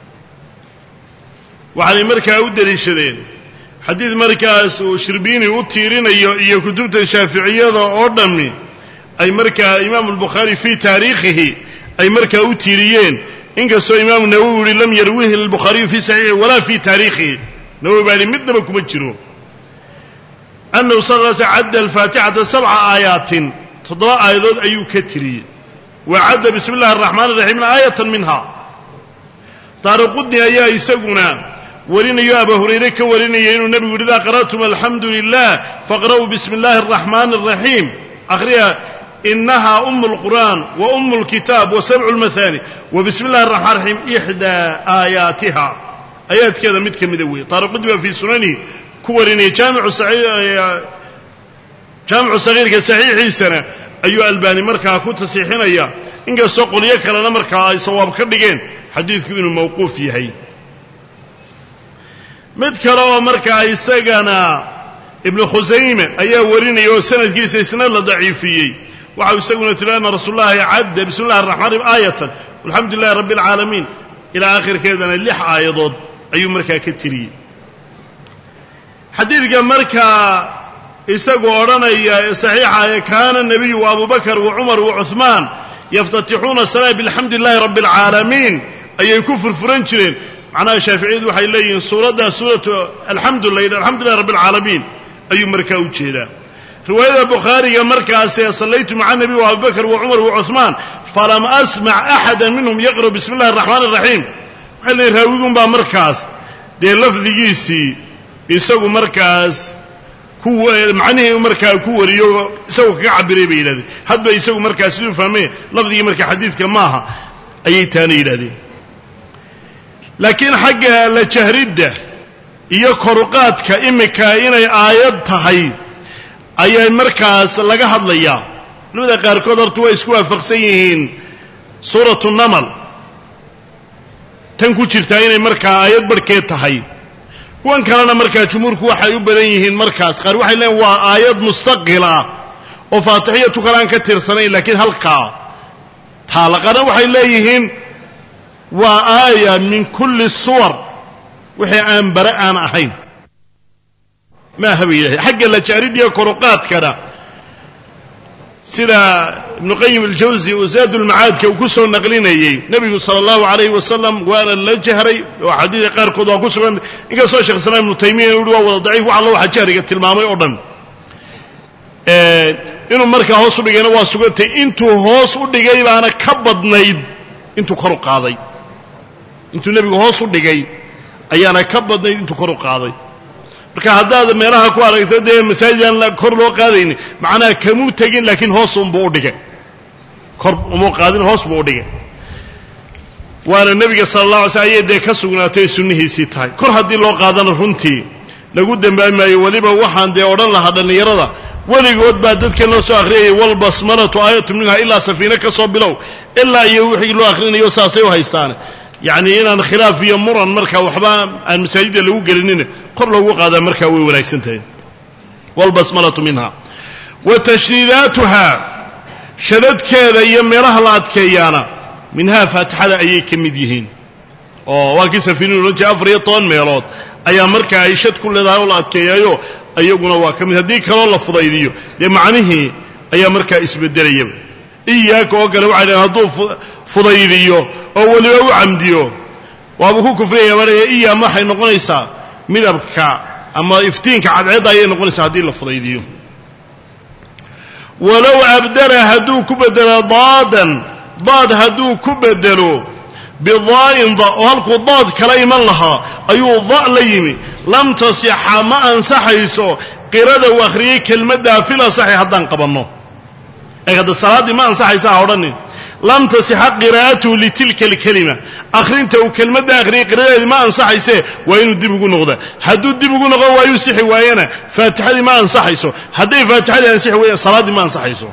waxaanay markaa u deliishadeen xadiid markaas uu shirbiini u tiirinayo iyo kutubta shaaficiyada oo dhammi ay markaa imaamu albukhaari fii taariikhihi ay markaa u tiiriyeen inkastoo imaamu nawowi yihi lam yarwihi albukhaariyu fii saxiixi walaa fii taariikhihi nawowi baa yihi midnaba kuma jiro annahu sal l sl cadda alfaatixata 7 aayaatin 7 aayadood ayuu ka tiriyey wa cadda bismi illahi araxmaan iraxiimna aayatan minha taariqudni ayaa isaguna warinayo aba hurayre ka warinaya inuu nebigu yidhi idaa qara'tum alxamdu lilah faqra'uu bismi illahi araxmaani araxiim akhriya inahaa umu lqur'aan wa umu lkitaab wa sabcu lmahaani wa bismi illahi araxmaan raxiim ixdaa aayaatiha aayaadkeeda mid ka mida weeye taariqudni baa fii sunanihi ku warinaya jaamicu sagiirka saxiixiisana ayuu albaani markaa ku tasiixinaya inkastoo qolyo kalena markaa ay sawaab ka dhigeen xadiidku inuu mawquuf yahay mid kale oo markaa isagana ibnu khusayme ayaa warinaya oo sanadkiisa isna la daciifiyey waxau isaguna tiri anna rasuulullahi cadda bismi illahi araxmaan raxiim aayatan walxamdu lilahi rabbi alcaalamiin ilaa aakhirkeedana 6 aayadood ayuu markaa ka tiriyey xadiidka markaa isagu odhanaya ee saxiixa ee kaana nebiyu wa abubakar wa cumar wa cuhmaan yaftatixuuna salaa bilxamdi lilahi rabbi alcaalamiin ayay ku furfuran jireen macnaha shaaficiyadu waxay leeyihiin suuraddaa suuratu alxamdu lilah rabbi alcaalamiin ayuu markaa u jeedaa رواية البخاري مركز صليت مع النبي وأبو بكر وعمر وعثمان فلم أسمع أحدا منهم يقرأ بسم الله الرحمن الرحيم وحين يراويهم بمركز دي لفظ جيسي يسوي مركز كو معناه مركز كوريو يسوي كعبري بيلادي حتى يسوي مركز يفهمه لفظ مركز حديث كماها أي تاني لادي لكن حق لجهرده iyo koruqaadka imika inay aayad tahay ayay markaas laga hadlayaa labada qaar kood hortu way isku waafaqsan yihiin suuratu namal tan ku jirta inay markaa aayad barkeed tahay kuwan kalena markaa jumhuurku waxay u badan yihiin markaas qaar waxay leeyihiin waa aayad mustaqila oo faatixiyatu kalaan ka tirsanay laakiin halka taalaqana waxay leeyihiin waa aaya min kulli suwar wixii aan bara'aan ahayn ma habeeyay xagga la jaaridiya koruqaadkana sida ibn qayyim al-jawzi wa zaad al-ma'ad ka ku soo naqlinayay nabiga sallallahu alayhi wasallam waana la jahray oo xadiis qaar kood ku sugan inka soo sheekh salaam ibn taymiyyah uu wada daciif waxa loo jahriga tilmaamay oo dhan inuu markaa hoos u dhigayna waa sugantay intuu hoos u dhigay baana ka badnayd intuu kor u qaaday intuu nabiga hoos u dhigay ayaana ka badnayd intuu kor u qaaday marka haddaad meelaha ku aragto dee masaajidan la kor loo qaadayni macnaha kamuu tegin laakiin hoos unbuu u dhigay kor umuu qaadin hoos buu u dhigay waana nabiga sallallahu alayhi wasallam ayay ka sugnaatay sunnihiisii tahay kor haddii loo qaadana runtii lagu dambaamayo waliba waxaan dee odhan lahaa dhallinyarada weligood baa dadka loo soo akhriyay wal basmalatu aayatu minha ilaa safiina ka soo bilow ilaa iyo wixii loo akhrinayo saasay u haystaan يعني إن خلاف يمرن مركا وحبا المساجد اللي هو قرنين قر له قاعدة مركا ويولاكسنتين والبسملة منها وتشديداتها شدد كذا يمرها لات كيانا منها فاتحة أي كمديهين واكي سفينون رجع أفريطان ميلات أي مركا عيشت كل ذا ولات كيايو أي قنا واكم هديك الله فضيديو دي معنيه أي مركا اسم الدريب إياك وقالوا على هدو فضيديو أول يوم عمديو وأبوه كفرية وريه إياه ما حي نقوليسا مذبك أما إفتينك عدعيدا يه نقوليسا هدي الفضيديو ولو أبدل هدو كبدل ضاد هدو كبدلو بضاء ضاء وهلكو ضاد كليما لها أيو ضاء ليمي لم تصح ما أنسحيسو قردة وأخريه كلمة في لا صحيح حتى انقبنه هذا الصلاة ما أنسحيسا عورني لم تصح قراءته لتلك الكلمة أخرينته كلمة أخرين قراءة ما أنصحيسه وإنه الدبقو نغضه حدو الدبقو نغضه ويسحي وينا فاتحة ما أنصحيسه حدي فاتحة أنصحي وينا صلاة ما أنصحيسه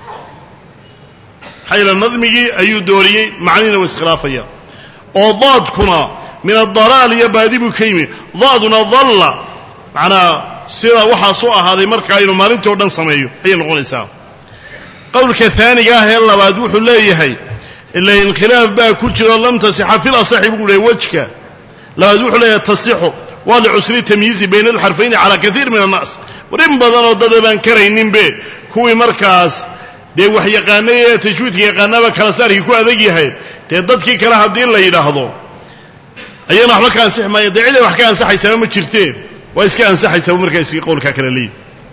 حيث النظمي أي دوري معنين واسخلافية وضاد كنا من الضلال يبادب كيمي ضادنا ظل معنا سيرا وحا سوء هذه مركة إنه مالنته ودن سميه أي نقول إساء قولك الثاني قاه يلا بادوح الله إلا الخلاف بقى كجرا لم تصح في الأصح يقول وجهك لا بادوح الله يتصح ولعسر تمييز بين الحرفين على كثير من الناس ورم بدن ودد بان كرينين به كوي مركز دي وحي قانيه تجويد يقانا بكرسار يكو أذيكي هاي تيددكي كلا هدين الله يلاحظو أيضا أحبا كان سح ما يدعي لي وحكا أنسح يسمى مجرتين وإسكا أنسح يسمى مركز يقول كاكرا لي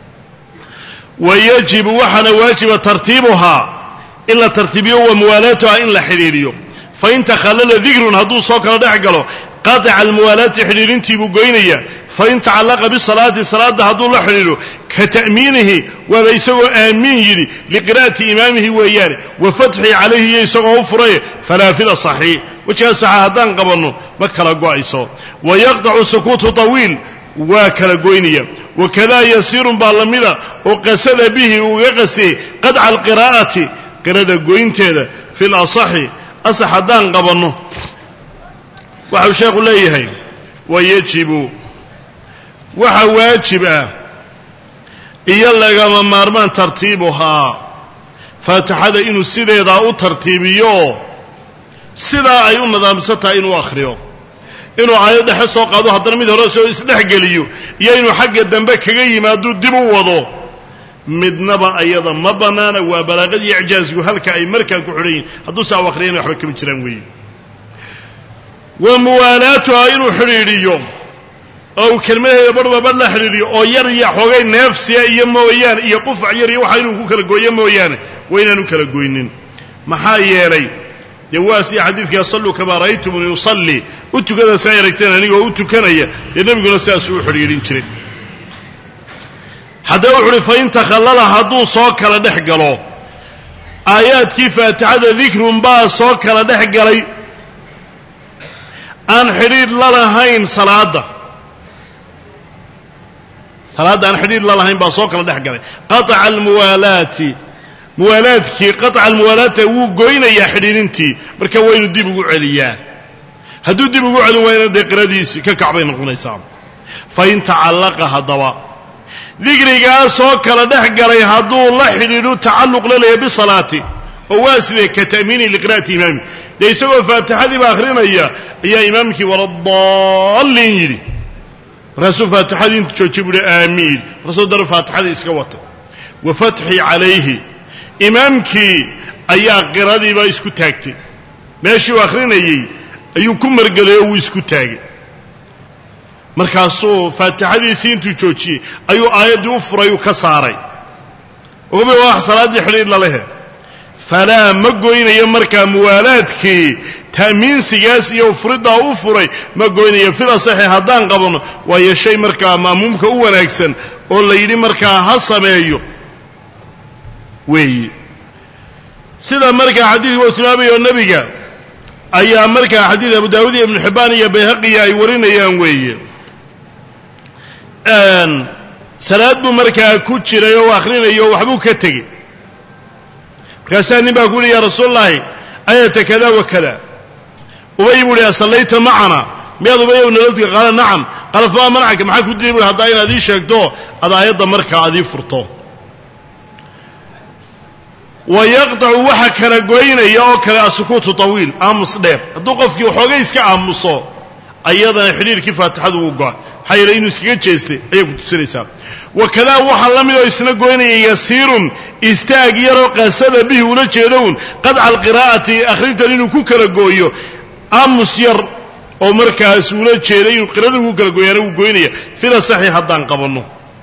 ويجب وحنا واجب ترتيبها إلا ترتيبه وموالاتها إلا حريريه فإن تخلل ذكر هدو صوكنا دحقله قاطع الموالات حريرين تيبو قينية فإن تعلق بالصلاة الصلاة هدو الله حريره كتأمينه وبيسوى آمين يلي لقراءة إمامه وإياره وفتحه عليه يسوى فريه فلا في الصحيح وجه سعادان قبلنا مكلا قوائسو ويقطع سكوت طويل وكلا قوينية وكذا يسير بالمدى وقسد به ويقسي قدع القراءة قراءة قوينتها في الأصح أصحدان قبلنا وحو شيخ الله ويجب وحواجب إيالا قام مارمان ترتيبها فاتحة إنو السيدة يضعو ترتيبيو سيدة أيون نظام ستا إنو أخريو إنو عايد حسو قادو حضر ميد هرسو إسلح قليو يا إنو حق الدنبك كغي ما دو دبو وضو مدنبا أيضا مبنانا وبلاغد يعجاز وهلك أي مركا كحرين حدو ساو أخرين وحبك بجرانوي وموالاتها إنو حريريو oo kelmadaheeda barba bar la xidhiiriyo oo yar iyo xoogay neefsiya iyo mooyaane iyo qufac yar iyo waxa inuu ku kala gooyo mooyaane waa inaanu kala goynin maxaa yeelay dee waa sii xadiidkaa salluu kamaa ra'aytumuni usalli u tukada saa aragteen anigoo u tukanaya dee nebiguna sidaasuu u xidhiidhin jiray haddaba wuxu uhi fain takhallala hadduu soo kala dhex galo aayaadkii faatixada dikrun baa soo kala dhex galay aan xidhiidh la lahayn salaadda aan xidhiidh la lahayn baa soo kala dhex galay qataca almuwaalaati muwaalaadkii qataca almuwaalaata wuu goynayaa xidhiidhintii marka waa inuu dib ugu celiyaa hadduu dib ugu celin waayna dee qiradiisii ka kac bay noqonaysaa fain tacallaqa haddaba dikrigaa soo kala dhex galay hadduu la xidhiidhu tacalluq la leeya bisalaati oo waa sidee ka ta'miini liqira'ati imaami dee isagoo faatixadiiba akhrinaya ayaa imaamkii waladaalliin yidhi markaasuu faatixadii intu joojiy buuhi aamiin markaasuu dara faatixadii iska watay wa fatxii calayhi imaamkii ayaa qiradiiba isku taagtay meeshii uu akhrinayey ayuu ku margaday oo wuu isku taagay markaasuu faatixadiisii intuu joojiyey ayuu aayaddii u furay uu ka saaray ogoba waa wax salaaddii xidhiidh lalehe falaa ma goynayo markaa muwaalaadkii ta'miinsigaas iyo furiddaa u furay ma goynayo fil asaxi haddaan qabanno waayo shay markaa ma'muumka u wanaagsan oo la yidhi markaa ha sameeyo weeye sida markaa xadiidka uu tilmaamayo nebiga ayaa markaa xadiid abu daawud iyo ibnu xibbaan iyo bayhaqiya ay warinayaan weeye salaad buu markaa ku jiray oo akhrinayo waxbuu ka tegey markaasaa nin baa ku yihi ya rasuulallaahi ayata kada wa kada ubay buu ihi asallayta macana miyaad ubayow naladka qaala nacam qaala famaa manacaka maxaa ku diiday buui haddaa inaad ii sheegto ad aayadda markaa aad ii furto wa yaqtacu waxa kala goynaya oo kale asukuutu tawiil aamus dheer hadduu qofkii waxoogay iska aamuso ayadana xidhiirkii faatixadu uu go'a maxaa yeelay inuu iskaga jeestay ayay ku tusinaysaa wakadaa waxaa la mid oo isna goynaya yasiirun istaag yaroo qasada bihi ula jeedown qadca alqiraa'ati akhrintan inuu ku kala gooyo aamus yar oo markaas ula jeeday inuu qirada ku kala gooyaana wuu goynaya fila saxi haddaan qabanno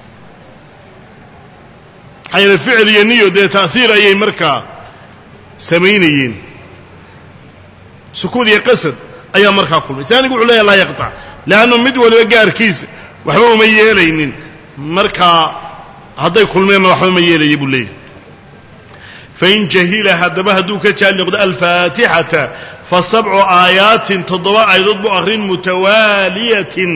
maxaa yeelay ficil iyo niyo dee ta'hiir ayay markaa samaynayeen sukuud iyo qasad ayaa markaa kulmay saanigu wuxuu leeyahay laa yaqtac leannu mid waliba gaarkiisa waxba uma yeelaynin markaa hadday kulmeenna waxba ma yeelaya buu leeyahay fain jahila haddaba hadduu ka jaahil noqdo alfaatixata fa sabcu aayaatin 7 aayadood buu akhrin mutawaaliyatin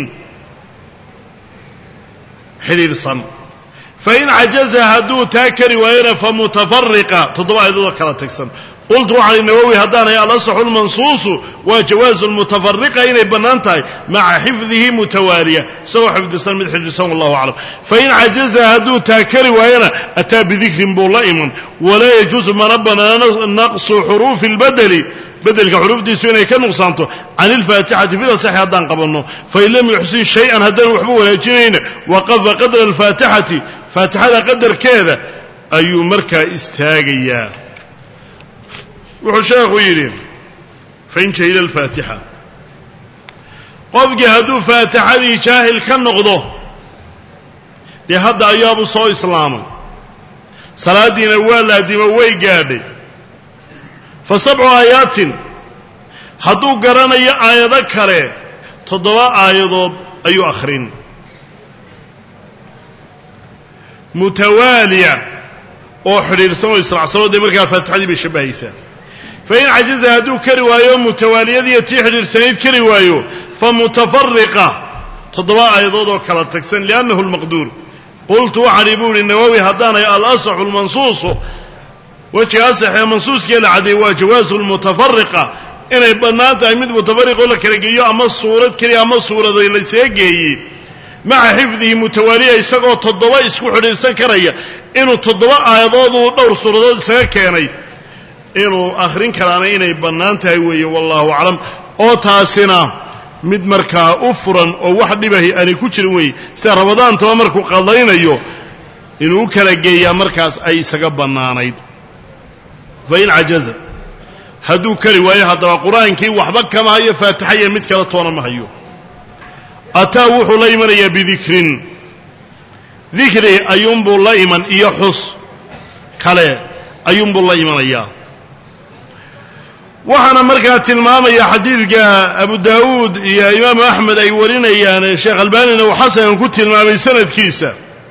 xidhiidhsan fain cajaza hadduu taa kari waayana famutafariqa 7 aayadoodoo kala tagsan qultu waxaan nawowi haddaanay alasaxu lmansuusu waa jawaazu lmutafariqa inay bannaan tahay maca xifdihi mutawaaliya isagoo xifdisan mid xifdisan wallahu aclam fain cajaza hadduu taa kari waayana ataa bidikrin buu la iman walaa yajuusu mana banaana naqsu xuruufi lbadeli bedelka xuruuftiisu inay ka nuqsaanto can ilfaatixati fil asaxi haddaan qabanno fain lam yuxsin shay-an haddaan waxba wanaajinayna waqafa qadra alfaatixati faatixada qadarkeeda ayuu markaa istaagayaa wuxuu sheekhu yidhi fain jahila alfaatixa qofkii hadduu faatixadii jaahil ka noqdo dee hadda ayaabuu soo islaamay salaaddiina waa laadimo way gaadhay fa 7 aayaatin hadduu garanayo aayado kale 7 aayadood ayuu akhrin mutawaaliya oo xidhiidhsan oo israacsanoo dee markaa faatixadii bay shabbahaysaa fain cajaza hadduu kari waayo mutawaaliyadiiyo tii xidhiidhsanayd kari waayo fa mutafariqa 7 aayadood oo kala tagsan liannahu lmaqduur qultu waxaan buu ihi nawowi haddaanay alasaxu lmansuusu wejiga asaxee mansuuskee la caddeeyey waa jawaasu lmutafariqa inay bannaan tahay mid mutafariqoo la kala geeyo ama suurad keliya ama suurado laysaga geeyey maca xifdihi mutawaaliya isagoo 7 isku xidhiidhsan karaya inuu 7 aayadooduu dhowr suuradood isaga keenay inuu akhrin karaana inay bannaan tahay weeye wallahu aclam oo taasina mid markaa u furan oo wax dhibahi aanay ku jirin weeye sida ramadaantaba markuu qadaynayo inuu u kala geeyaa markaas ay isaga bannaanayd fain cajaza hadduu kari waayo haddaba qur-aankii waxba kama hayo faatixa iyo mid kale toona ma hayo ataa wuxuu la imanayaa bidikrin dikri ayuunbuu la iman iyo xus kale ayuunbuu la imanayaa waxaana markaa tilmaamaya xadiidka abu daawuud iyo imaamu axmed ay warinayaan sheekh albaanina uu xasan ku tilmaamay sanadkiisa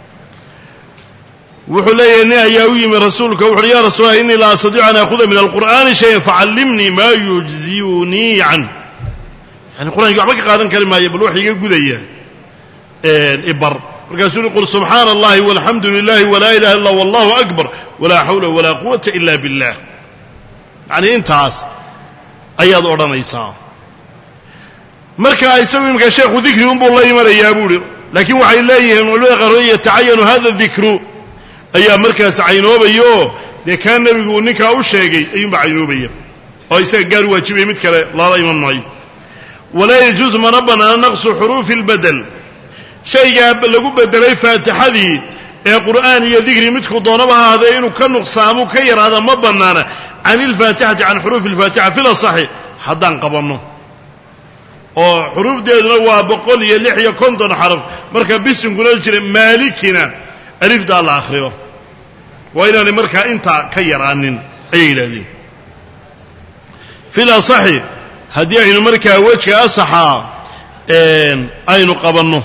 wuxuu leeyahay nin ayaa u yimi rasuulka wuxuuhi ya rasuul allah innii la astatiicu an aakuda min alqur'aani shayan facallimnii maa yujziyunii can yani qur'ankii waxba ka qaadan kari maayo bal wax iga gudaya ibar markaasuu uhi qul subxaana allahi walxamdu lilahi walaa ilaha illa wallahu akbar walaa xawla walaa quwata ila billah yani intaas ayaad odhanaysaa marka isagu imika sheekhu dikri unbuu la imanayaa buuhi laakiin waxay leeyihiin culimada qaarkood yatacayanu hada dikru ayaa markaas caynoobayo dee kaa nebigu ninkaa u sheegay ayuunbaa caynoobaya oo isaga gaar waajibaya mid kale lala iman maayo walaa yajuusu mana banaana naqsu xuruufi اlbadel shaygaa lagu bedelay faatixadii ee qur'aan iyo dikri midku doonaba ha ahaadee inuu ka nuqsaamo ka yaraada ma bannaana can ilfaatixati can xuruufi اlfaatixa fil asaxi haddaan qabanno oo xuruufdeeduna waa 156 xaraf marka bisinkuna jira maalikina alifdaa la akhriyo waa inaanay markaa intaa ka yaraanin ayay yidhahdeen fil asaxi haddii aynu markaa wejka asaxaa aynu qabanno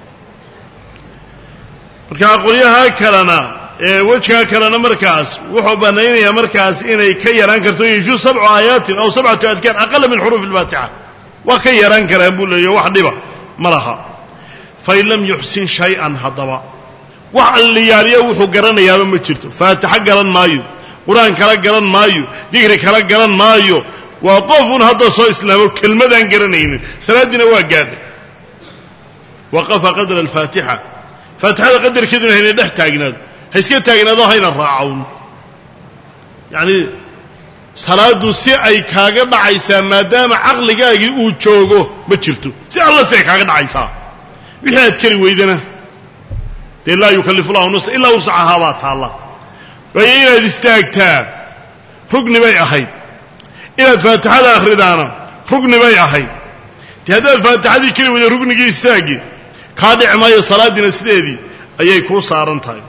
markaa qolyaha kalena wejkaa kalena markaas wuxuu banaynayaa markaas inay ka yaraan karto yeshu 7 aayaatin aw 7 adkaar aqala min xuruuf alfaatixa waa ka yaraan karaan buu leeyahy wax dhiba ma laha fain lam yuxsin shay-an haddaba wax alliyaaliya wuxuu garanayaaba ma jirto faatixo garan maayo qur-aan kala garan maayo dikri kala garan maayo waa qofun hadda soo islaamo kelmadaan garanaynin salaadiina waa gaadhay waqafa qadra alfaatixa faatixada qadarkeeduna hayna dhex taagnaado ha iska taagnaado hayna raacawn yacni salaadu si ay kaaga dhacaysaa maadaama caqligaagii uu joogo ma jirto si alla si ay kaaga dhacaysaa wixii aad keli weydana dee laa yukallifu llahu nafsan ilaa wuscahaa baa taalla waayo inaad istaagtaa rugni bay ahayd inaad faatixada akhridaana rugni bay ahayd dee haddaad faatixadii keli weyda rugnigii istaagii kaa dhici maayo salaadiina sideedii ayay kuu saaran tahay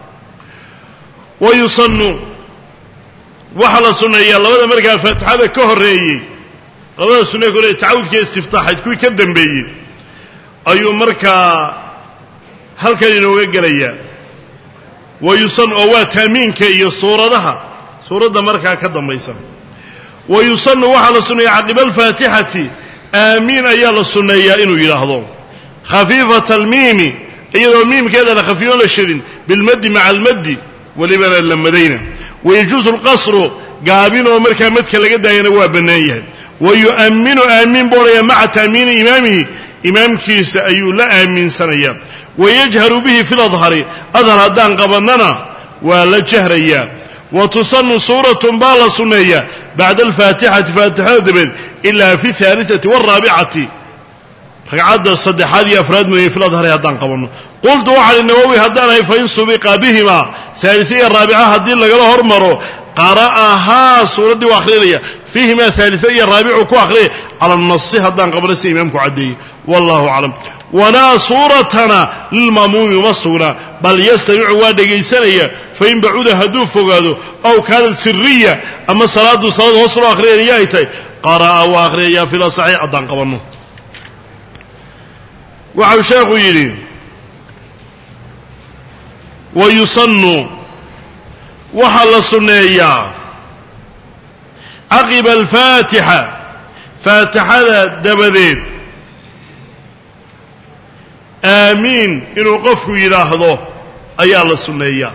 wa yusannu waxaa la sunneeyaa labada markaa faatixada ka horreeyey labada sunne ka horreeyey tacawudka istiftaaxayd kuwii ka dambeeyey ayuu markaa halkan inooga gelayaa wa yusannu oo waa taamiinka iyo suuradda markaa ka dambaysa wa yusannu waxaa la sunneeyaa caqiba alfaatixati aamiin ayaa la sunneeyaa inuu yidhaahdo khafiifata almiimi iyadoo miimkeeda la khafiifoon la shadin bilmaddi maca almaddi welibana la madayna wayajuusu alqasru gaabin oo markaa madka laga daayana waa bannaan yahay wa yu'amminu aamiin boodhaya maca ta'miini imaamihi imaamkiisa ayuu la aaminsanayaa wayajharu bihi fi ladhari adhar haddaan qabannana waa la jahrayaa wa tusannu suuratun baa la sunneeyaa bacda alfaatixati faatixada dabeed ilaa fi ahaaliati waalraabicati ragcadda saddexaad iyo afraad mooye fi ladhari haddaan qabanno qultu waxaa hi nawowi haddaan ahay fain subiqa bihimaa haalisa iyo raabica haddii lagala hormaro qara'ahaa suuraddii waa akhrinaya fiihimaa haalisa iyo raabicu ku akhriyay cala annasi haddaan qabno si imaamku caddeeyey wallahu aclam walaa suuratana lilma'muumi uma sugna bal yastamicu waa dhegaysanaya fain bacuda hadduu fogaado aw kaanat siriya ama salaadu salaad hoos loo akhriyaya ay tahay qara'a waa akhriyayaa fil asaxi haddaan qabanno waxau sheekhu yidhi wa yusannu waxaa la sunneeyaa caqiba alfaatixa faatixada dabadeed aamiin inuu qofku yidhaahdo ayaa la sunneeyaa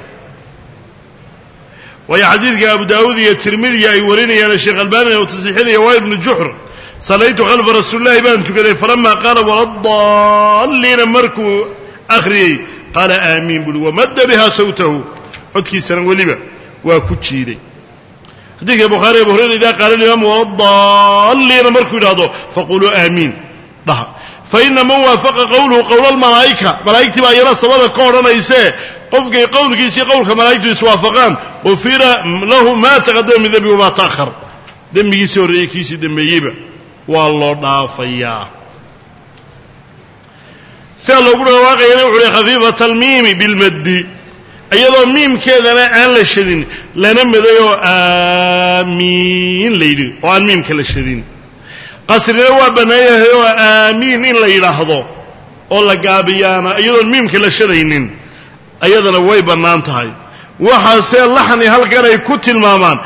waayo xadiidka abu daawuud iyo tirmidiya ay warinayaan sheekh albaanina uu tasiixinaya waa ibnu juxr sallaytu khalfa rasuulillahi baan tukaday falamaa qaala waladaalliina markuu akhriyey qaala aamiin buuhi wamadda bihaa sawtahu codkiisana weliba waa ku jiiday xadiidka bukhaari abu hurayra idaa qaala alimaamu waladaalliina markuu yidhahdo faquluu aamiin dhaha faina man waafaqa qowluhu qowla almalaa'ika malaa'igtii baa iyana sabada ka odhanaysee qofkay qowlkiisii qowlka malaa'igtu iswaafaqaan ufira lahu maa taqadama min dembi wamaa ta'ahar dembigiisii horreeyey kiisii dambeeyeyba waa loo dhaafayaa sida loogu dhawaaqayna wuxuu khafiifata almiimi bilmaddi iyadoo miimkeedana aan la shadin lana madayoo aamiin la yidhi oo aan miimka la shadin qasrina waa banaayahay oo aamiin in la yidhaahdo oo la gaabiyaana iyadoon miimka la shadaynin ayadana way bannaan tahay waxaase laxni halkan ay ku tilmaamaan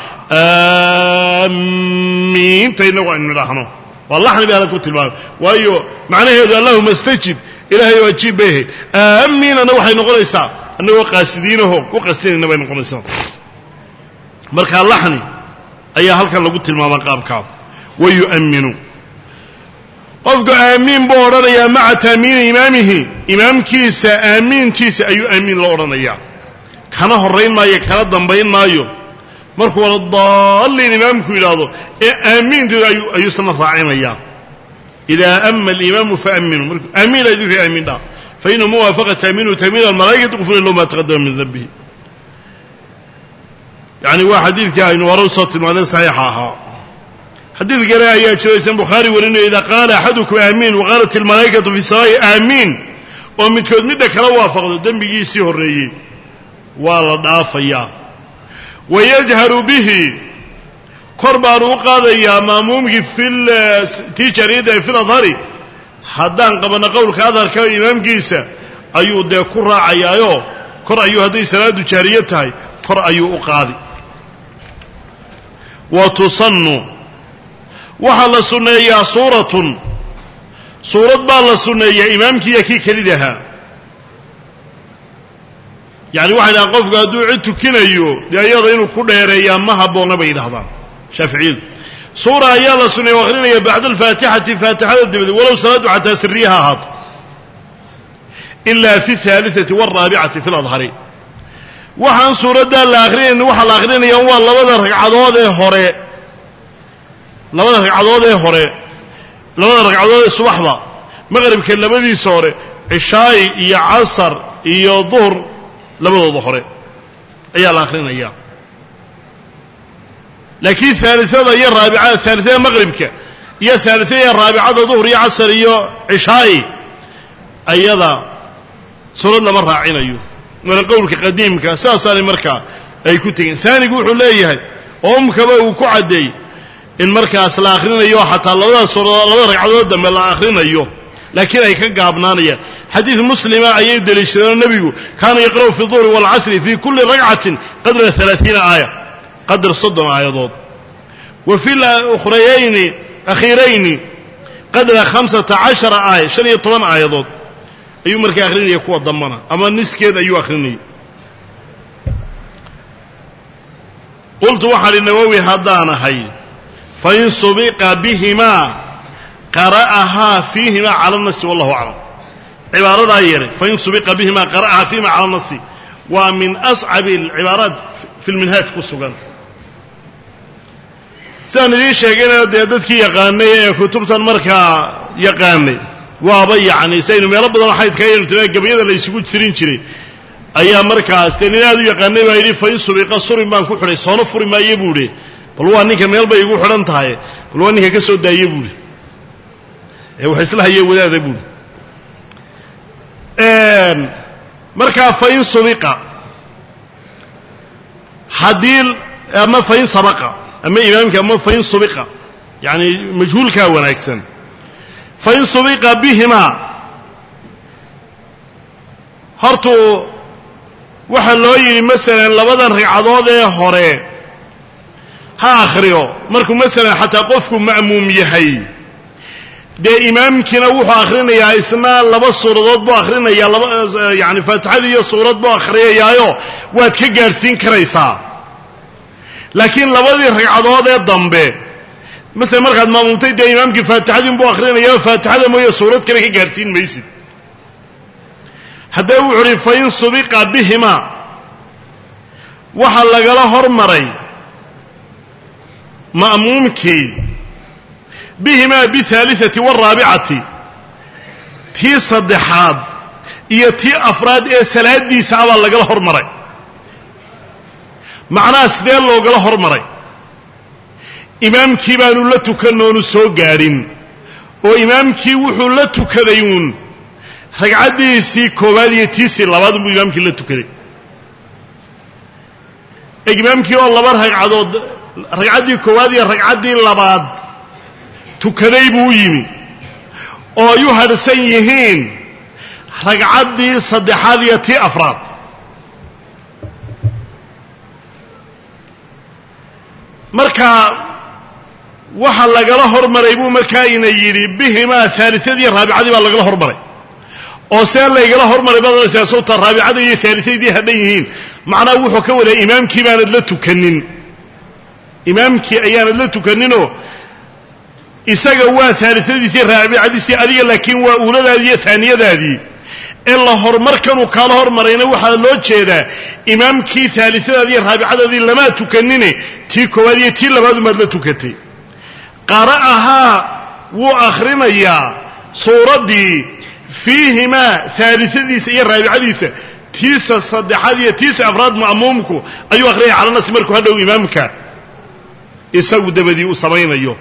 aamiinta innagu aynu nidhaahno waa laxni bay halkan ku tilmaamaan waayo macnaheedu allahuma istajib ilaahay oo ajiib bay ahayd aamiinana waxay noqonaysaa annagoo qaasidiinaho u qastinayna bay noqonaysaa markaa laxni ayaa halkan lagu tilmaamaa qaabkaa wayu'minu qofku aamiin buu odhanayaa maca taamiini imaamihi imaamkiisa aamiintiisa ayuu aamiin la odhanayaa kana horrayn maayo kana dambayn maayo markuu wala daalliin imaamku yidhaahdo ee aamiinteedu ayuu isna raacinayaa idaa ama alimaamu faaminu markuu aamiin idinku aamiin dhaa faina muwaafaqa taamiinu taamiin almalaa'ikati qufira lahu ma taqaddama min dambihi yani waa xadiidkii aynu hore usoo tilmaanay saxiixa ahaa xadiid kale ayaa jiro isan bukhaari warinayo idaa qaala axadukum aamiin waqaalat almalaa'ikatu fi samaa'i aamiin oo midkood midda kala waafaqdo dembigiisii horreeyey waa la dhaafayaa wayajharu bihi kor baanu u qaadayaa maamuumkii tii jariyadda ee fil adhari haddaan qabanno qowlka adharka imaamkiisa ayuu dee ku raacayaayo kor ayuu hadday salaadu jaariye tahay kor ayuu u qaadi wa tusannu waxaa la sunneeyaa suuratun suurad baa la sunneeyaa imaamkiiyo kii kelidahaa yani waxay dhahaan qofku hadduu cid tukinayo dee iyada inuu ku dheereeyaa ma habboonna bay yidhahdaan shaaficiyadu suura ayaa la sunneeya o akhrinaya bacda alfaatixati faatixada dabadeed walow salaadu xataa siriyaha ahaato ilaa fi alhaaliثati wاlraabicati fi ladhari waxaan suuraddaa la akrinayn waxaa la akrinaya waa labada ragcadood ee hore labada ragcadood ee subaxda maqribka labadiisa hore cishaa'i iyo casar iyo duhr labadooda hore ayaa la akrinaya laakiin aalida iyo raabicada aalidada maqribka iyo aalidada iyo raabicada duhr iyo casar iyo cishaa'i ayada suurad lama raacinayo mana qowlka qadiimka sidaasaanay markaa ay ku tegeen aanigu wuxuu leeyahay oo umkaba uu ku caddeey in markaas la akhrinayo xataa labada suuradood labada ragcadood dambe la akhrinayo laakiin ay ka gaabnaanayaan xadiid muslima ayay deliishadeen nebigu kaana yaqra'u fi duhri waalcasri fii kulli ragcatin qadra 30 aaya qadar 30 aayadood wa fi ukhrayayni akhiirayni qadra 15 aaya 15 aayadood ayuu markaa akhrinaya kuwa dambana ama niskeed ayuu akhrinayay qultu waxaa linawowi haddaan ahay fain subiqa bihimaa qara'ahaa fiihimaa cala nasi wallahu aclam cibaaradaa yeehay fain subiqa bihimaa qara'ahaa fiihimaa cala nasi waa min ascabi alcibaaraat fi lminhaaj ku sugan sidaan idiin sheegayna dee dadkii yaqaanay ee kutubtan markaa yaqaanay waaba yacni saynu meelo badan xaydkaynu tira gabayada la isugu tirin jiray ayaa markaas dee nin aad u yaqaanay baa yidhi fain subiqa surin baan ku xidhay soona furi maaye buu idhi bal waa ninka meel bay igu xidhan tahay bal waa ninka ka soo daaye buuhi ee wax isla hayee wadaada buuhi markaa fain subiqa haddii ama fain sabaqa ama imaamka ama fain subiqa yani majhuulkaa wanaagsan fain subiqa bihimaa hortuu waxaa loo yidhi masalan labadan ragcadood ee hore ha akhriyo markuu masalan xataa qofku ma'muum yahay dee imaamkiina wuxuu akhrinayaa isna laba suuradood buu akhrinayaa laba yani faatixadii iyo suurad buu akhriyayaayo waad ka gaadhsiin karaysaa laakiin labadii ragcadood ee dambe masalan markaad maamuumtay dee imaamkii faatixadiin buu akhrinayaa faatixada mooye suurad kale ka gaadhsiin maysid haddaba wuxu uhi fain subiqa bihimaa waxaa lagala hormaray ma'muumkii bihimaa bihaaliثati wاraabicati tii saddexaad iyo tii afraad ee salaadiisa abaa lagala hormaray macnaha sidee loogala hormaray imaamkii baanu la tukan oonu soo gaadhin oo imaamkii wuxuu la tukaday uun ragcaddiisii koowaad iyo tiisii labaad buu imaamkii la tukaday imaamkii oo laba ragcadood ragcaddii koowaad iyo ragcaddii labaad tukaday buu u yimi oo ay u hadhsan yihiin ragcaddii saddexaad iyo tii afraad marka waxa lagala hormaray buu markaa ina yidhi bihimaa aaliadii raabicadii baa lagala hormaray oo see laygala hormaray badanaysaa sawta raabicada iyo aaliadii hadhan yihiin macnaha wuxuu ka wadaa imaamkii baanad la tukanin imaamkii ayaanad la tukaninoo isaga waa aaliadiisii raabicadiisii adiga laakiin waa uuladaadii iyo aaniyadaadii in la horumarkanuu kaala hormarayna waxaa loo jeedaa imaamkii aaliadaadii iyo raabicadaadii lamaa tukanine tii koowaad iyo tii labaadumaad la tukatay qara'ahaa wuu akhrinayaa suuraddii fiihimaa aaliadiisa iyo raabicadiisa tiisa saddexaad iyo tiisa afraad ma'muumku ayuu akhriyaya cala nasi markuu hadhow imaamka isagu dabadii uu samaynayo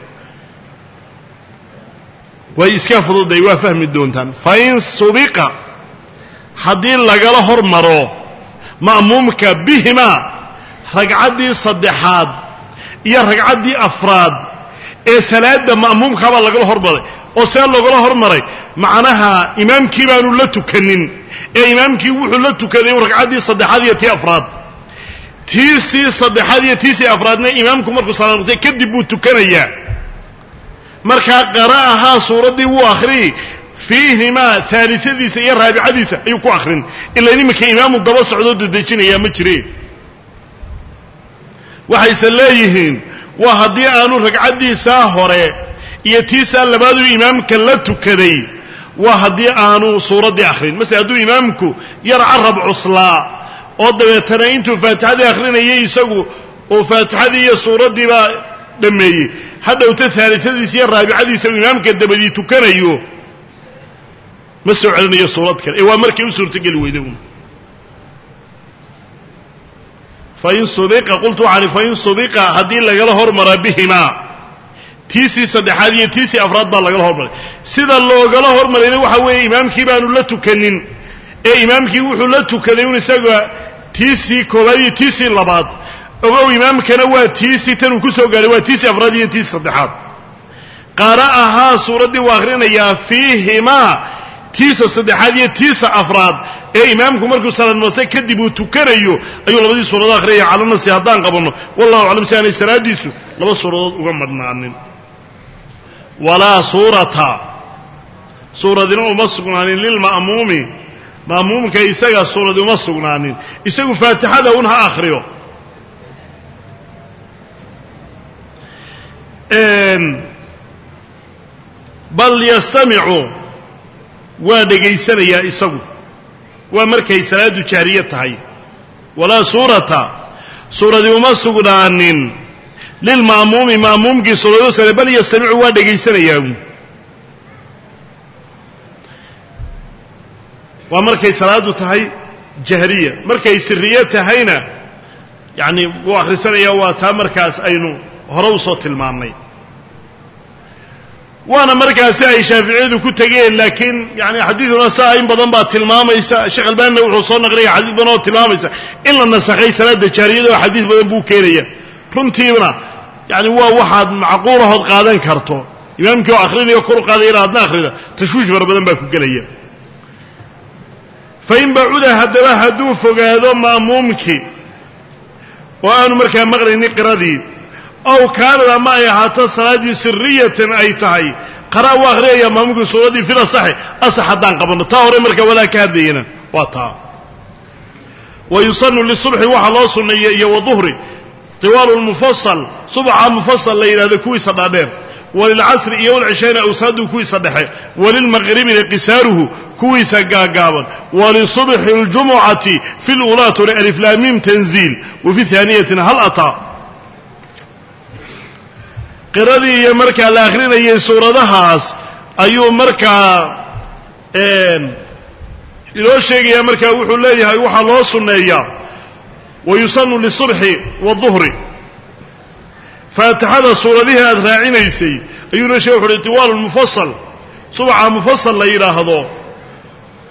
way iska fududay waa fahmi doontaan fain subiqa haddii lagala hormaro ma'muumka bihimaa ragcaddii saddexaad iyo ragcaddii afraad ee salaada ma'muumkaabaa lagala hormaray oo see loogala hormaray macnaha imaamkii baanu la tukanin ee imaamkii wuxuu la tukaday ragcaddii saddexaad iyo tii afraad tiisii saddexaad iyo tiisii afraadna imaamku markuu salaamsay kadib buu tukanayaa markaa qara'ahaa suuraddii wuu akhriyi fiihimaa aaliadiisa iyo raabicadiisa ayuu ku akhrin ilaa iminka imaamu daba socdoo dedejinayaa ma jire waxayse leeyihiin waa haddii aanu ragcaddiisaa hore iyo tiisaa labaaduu imaamka la tukaday waa haddii aanu suuraddii akhrin masele hadduu imaamku yar carab cuslaa oo dabeetana intuu faatixadii akhrinayay isagu oo faatixadii iyo suuraddiibaa dhammeeyey hadhowta aaliadiisa iyo raabicadiisa uu imaamka dabadii tukanayo ma soo celinayo suurad kale ee waa markay u suurtogeli weyda un fain subiqa qultu waxaan fain subiqa haddii lagala hormaraa bihimaa tiisii saddexaad iyo tiisii afraad baa lagala hormaray sida loogala hormarayna waxa weeye imaamkii baanu la tukanin ee imaamkii wuxuu la tukaday un isaga tiisii koowaad iyo tiisii labaad ogow imaamkana waa tiisii tan uu ku soo gaadhay waa tiisii afraad iyo tiisii saddexaad qara'ahaa suuraddii waa akhrinayaa fiihimaa tiisa saddexaad iyo tiisa afraad ee imaamku markuu salaadmastay kadib uu tukanayo ayuu labadii suuradood akhriyaya cala nasi haddaan qabanno wallahu aclam si aanay salaadiisu laba suuradood uga madhnaanin walaa suurata suuradina uma sugnaanin lilma'muumi ma'muumka isaga suuradi uma sugnaanin isagu faatixada un ha akhriyo bal yastamicu waa dhegaysanayaa isagu waa markay salaadu jaariye tahay walaa suurata suuradii uma sugnaanin lilma'muumi ma'muumkii suurado sare bal yastamicu waa dhegaysanayaa waa markay salaadu tahay jahriya markay siriye tahayna yacni wuu akhrisanayaa waa taa markaas aynu hore u soo tilmaannay waana markaasi ay shaaficiyadu ku tegeen laakiin yani xadiiduna saa in badan baa tilmaamaysa sheekh albaanina wuxuu soo naqliyay xadiid badan oo tilmaamaysa in la nasakhay salaada jaariyada oo xadiid badan buu keenaya runtiina yani waa waxaad macquulahood qaadan karto imaamkii oo akhrinayo kor u qaadaya inaad adna akhrida tashwiish fara badan baa ku gelaya fain bacuda haddaba hadduu fogaado ma'muumkii oo aanu markaa maqlaynin qiradii ow kaanad ama ay ahaato salaaddii siriyatan ay tahay qara' u akhriyaya ma'muumkii suuraddii fil asaxi asax haddaan qabanno taa hore marka walaa ka hadlayana waa taa wa yusanu lisubxi waxaa loo sunneeyey iyo waduhri tiwaalu lmufasal subxa mufasal la yidhahdo kuwiisa dhaadheer walilcasri iyo walcishayna awsaadu kuwiisa dhexe walilmaqribina qisaaruhu kuwiisa gaagaaban walisubxi اljumucati fi lulaatuna aliflaamiim tanziil wafi haaniyatina hal ataa qiradii iyo markaa la akhrinayay suuradahaas ayuu markaa inoo sheegaya markaa wuxuu leeyahay waxaa loo sunneeyaa wayusanu lisubxi waduhri faatixada suuradihii aad raacinaysay ayuu inoo sheegay wuxu uhi tiwaalu mufasal subxa mufasal la yidhaahdo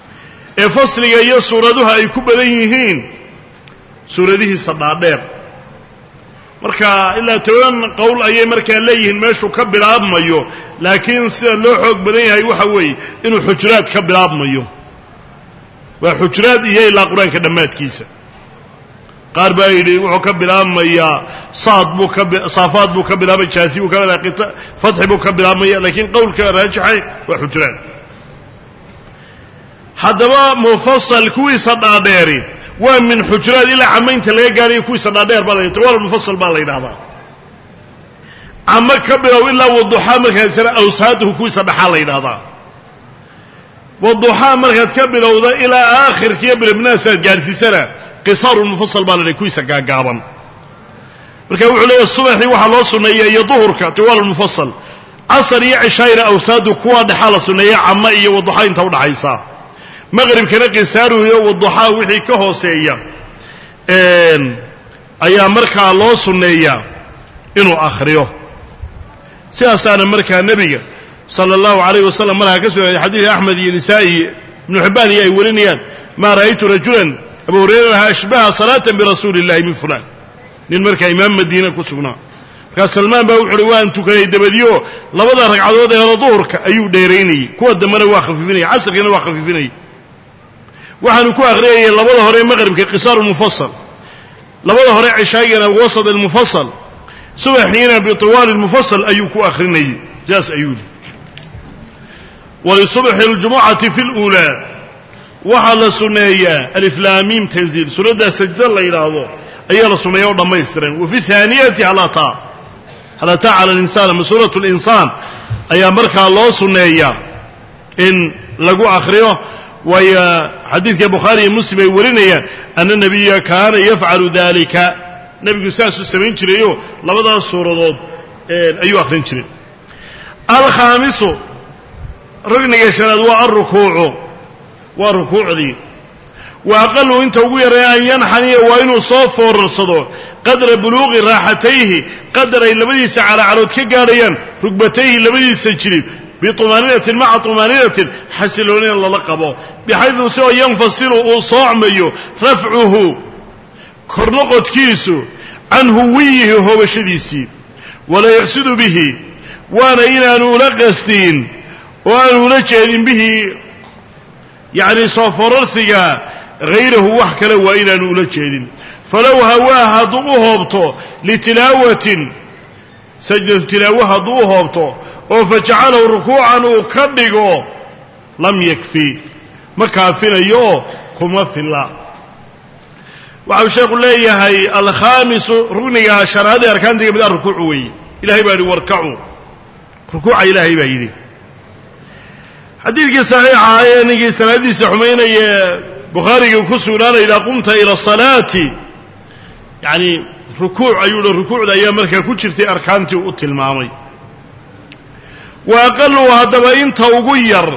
fasliga iyo suuraduha ay ku badan yihiin suuradihiisa dhaadheer marka ilaa 10 qowl ayay markaa leeyihiin meeshuu ka bilaabmayo laakiin sida loo xoog badan yahay waxa weeye inuu xujuraad ka bilaabmayo waa xujuraad iyo ilaa quraanka dhamaadkiisa qaar baa yidhi wuxuu ka bilaabmayaa saafaad buu ka bilaabay jaasi buu ka bilaabay fath buu ka bilaabmaya laakiin qowlka raajixa waa xujuraad haddaba mufassal kuwiisa dhaadheeri waa min xujuraad ilaa camaynta laga gaarayo kuwiisa dhaadheer baa la yidhahdaa wal mufassal baa la yidhahdaa ama ka bilow ilaa waduxaa markaad sara awsaaduhu kuwiisa dhaxaa la yidhahdaa waduxaa markaad ka bilowda ilaa aakhirkiiyo bilibnaasaad gaarsiisana qisaaru mufassal baa la yidhahdaa kuwiisa gaagaaban marka wuxuu leeyahay subaxii waxaa loo sunneeya iyo duhurka tiwaal mufassal casar iyo cishaayna awsaadu kuwa dhaxaa la sunneeya cama iyo waduxaa inta u dhaxaysa maqribkana qisaaruhu iyo waduxaa wixii ka hooseeya ayaa markaa loo sunneeyaa inuu akhriyo sidaasaana markaa nebiga sala allahu calayh wasalam markaa ka sugayay xadiidka axmed iyo nisaa'i ibnu xibbaan iyo ay warinayaan maa ra'aytu rajulan abu hurayra lahaa ashbaha salaatan birasuuli illahi min fulaan nin markaa imaam madiina ku sugnaa markaa salmaan baa wuxu uhi waan tukanay dabadiyo labada ragcadood ee hore duhurka ayuu dheeraynayey kuwa dambena waa khafiifinayay casrkiina waa khafiifinayay waxaanu ku akhriyayay labada hore maqribka qisaaru mufassal labada hore cishaagana wasad almufassal subaxiina bitiwaal almufassal ayuu ku akhrinayay jaas ayuu walisubhi aljumucati fi اlأuulaa waxaa la sunneeyaa alif laam miim tanziil suuradda sajda la yidhaahdo ayaa la sunneeya oo dhammaystiran wafi haaniyati halataa cala alinsaan ama suurat linsaan ayaa markaa loo sunneeyaa in lagu akhriyo waayo xadiidka bukhaari iyo muslim ay warinayaan ana nabiya kaana yafcalu dalika nebigu saasuu samayn jirayo labadaas suuradood ayuu akhrin jiray alkhaamisu rugniga shanaad waa alrukuucu waa rukuucdii wa aqalu inta ugu yaree an yanxaniya waa inuu soo foorarsado qadra buluuqi raaxatayhi qadar ay labadiisa calaacarood ka gaadhayaan rugbatayhi labadiisa jilib biطumaaninatin maca طumaaninatin xasiloonina lala qabo bixaydu si oo yanfasilu uu soocmayo rafcuhu kornoqodkiisu can huwiyihi hoobashadiisii walaa yaqsidu bihi waana inaanu ula qastiin oo aanu ula jeedin bihi yacni soo forarsiga hayrahu wax kale waa inaanu ula jeedin falow hawaa hadduu u hoobto litilaawatin sajdatu tilaawa hadduu u hoobto oo fajacalahu rukuucan uu ka dhigo lam yakfi ma kaafinayo oo kuma filla waxau sheekhu leeyahay alkhaamisu rugniga shanaad ee arkaanta ka mid ah rukuucu weeye ilahay baa yidhi warkacuu rukuuca ilaahay baa yidhi xadiidkii saxiixa ee ninkii salaadiisa xumaynaya bukhaariga ku sugnaanaya idaa qumta ila asalaati yacni rukuuc ayuu dha rukuucda ayaa markaa ku jirtay arkaantii u tilmaamay wa aqalu haddaba inta ugu yar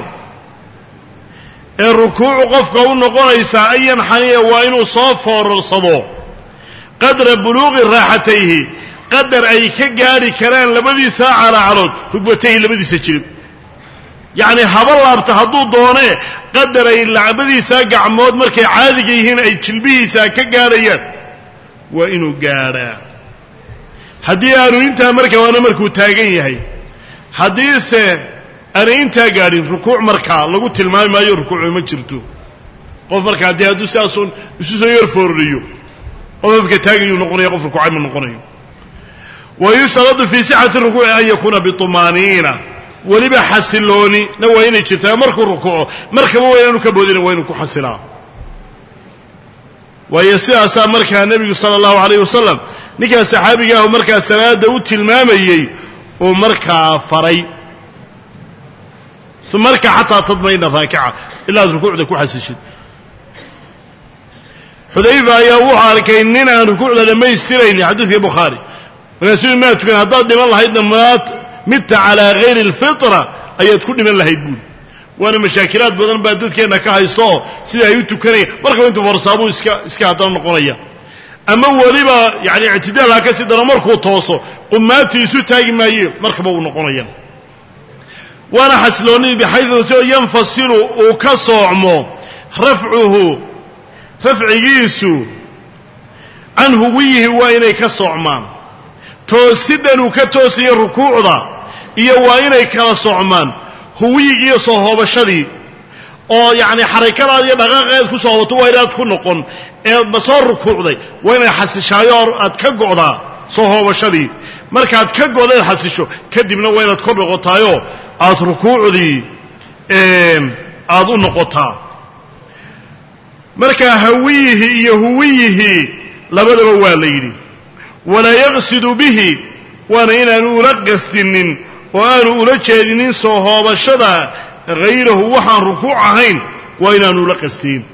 ee rukuucu qofka u noqonaysaa an yanxaniya waa inuu soo foorarsado qadra buluuqi raaxatayhi qadar ay ka gaadhi karaan labadiisa calaacarood rugbatayhi labadiisa jilib yacni haba laabta hadduu doonee qadar ay labadiisa gacmood markay caadiga yihiin ay jilbihiisa ka gaadhayaan waa inuu gaadhaa haddii aanu intaa markaa waana markuu taagan yahay haddiise aanay intaa gaadhin rukuuc markaa lagu tilmaami maayo rukuucu ma jirto qof markaa haddii hadduu sidaasun isu soo yar foorriyo qof afka taagayuu noqonaya qof rukuucay ma noqonayo wa yushtaradu fii sixati rukuuci an yakuuna biطumaaniina weliba xasilooni na waa inay jirtaa markuu rukuuco markaba waa inaanu ka boodina waa inuu ku xasilaa waayo sidaasaa markaa nebigu sala allahu alayh wasalam ninkaa saxaabiga ah markaa salaada u tilmaamayey uu markaa faray marka xataa tadmaina raakica ilaa ad rukuucda ku xasishid xudayfa ayaa wuxuu arkay nin aan rukuucda dhammaystiraynin xadiidka bukhaari markaasuu maa tukan haddaad dhiman lahaydna midta calaa hayri alfitra ayaad ku dhiman lahayd buuli waana mashaakilaad badan baa dadkeenna ka haystooo sida ay u tukanayaan markaba intuu farsaabuu iska haddana noqonaya ama weliba yani ictidaal ha ka sii daro markuu tooso qumaatii isu taagi maaye markaba uu noqonaya waana xasiloonidii bixaydu soo yanfasilu uu ka soocmo rafcuhu rafcigiisu can huwiyihi waa inay ka socmaan toosidan uu ka toosiyo rukuucda iyo waa inay kala socmaan huwiyigii iyo soo hoobashadii oo yacni xarakadaad iyo dhaqaaqeed ku soo wato waa inaad ku noqon ee ma soo rukuucday waa inay xasishaayo aad ka go'daa soo hoobashadii markaad ka go'deed xasisho kadibna waa inaad kor noqotaayoo aad rukuucdii aad u noqotaa markaa hawiyihi iyo huwiyihi labadaba waa la yidhi walaa yaqsidu bihi waana inaanu ula qasdinin oo aanu ula jeedinin soo hoobashada hayrahu waxaan rukuuc ahayn waa inaanu ula qasdin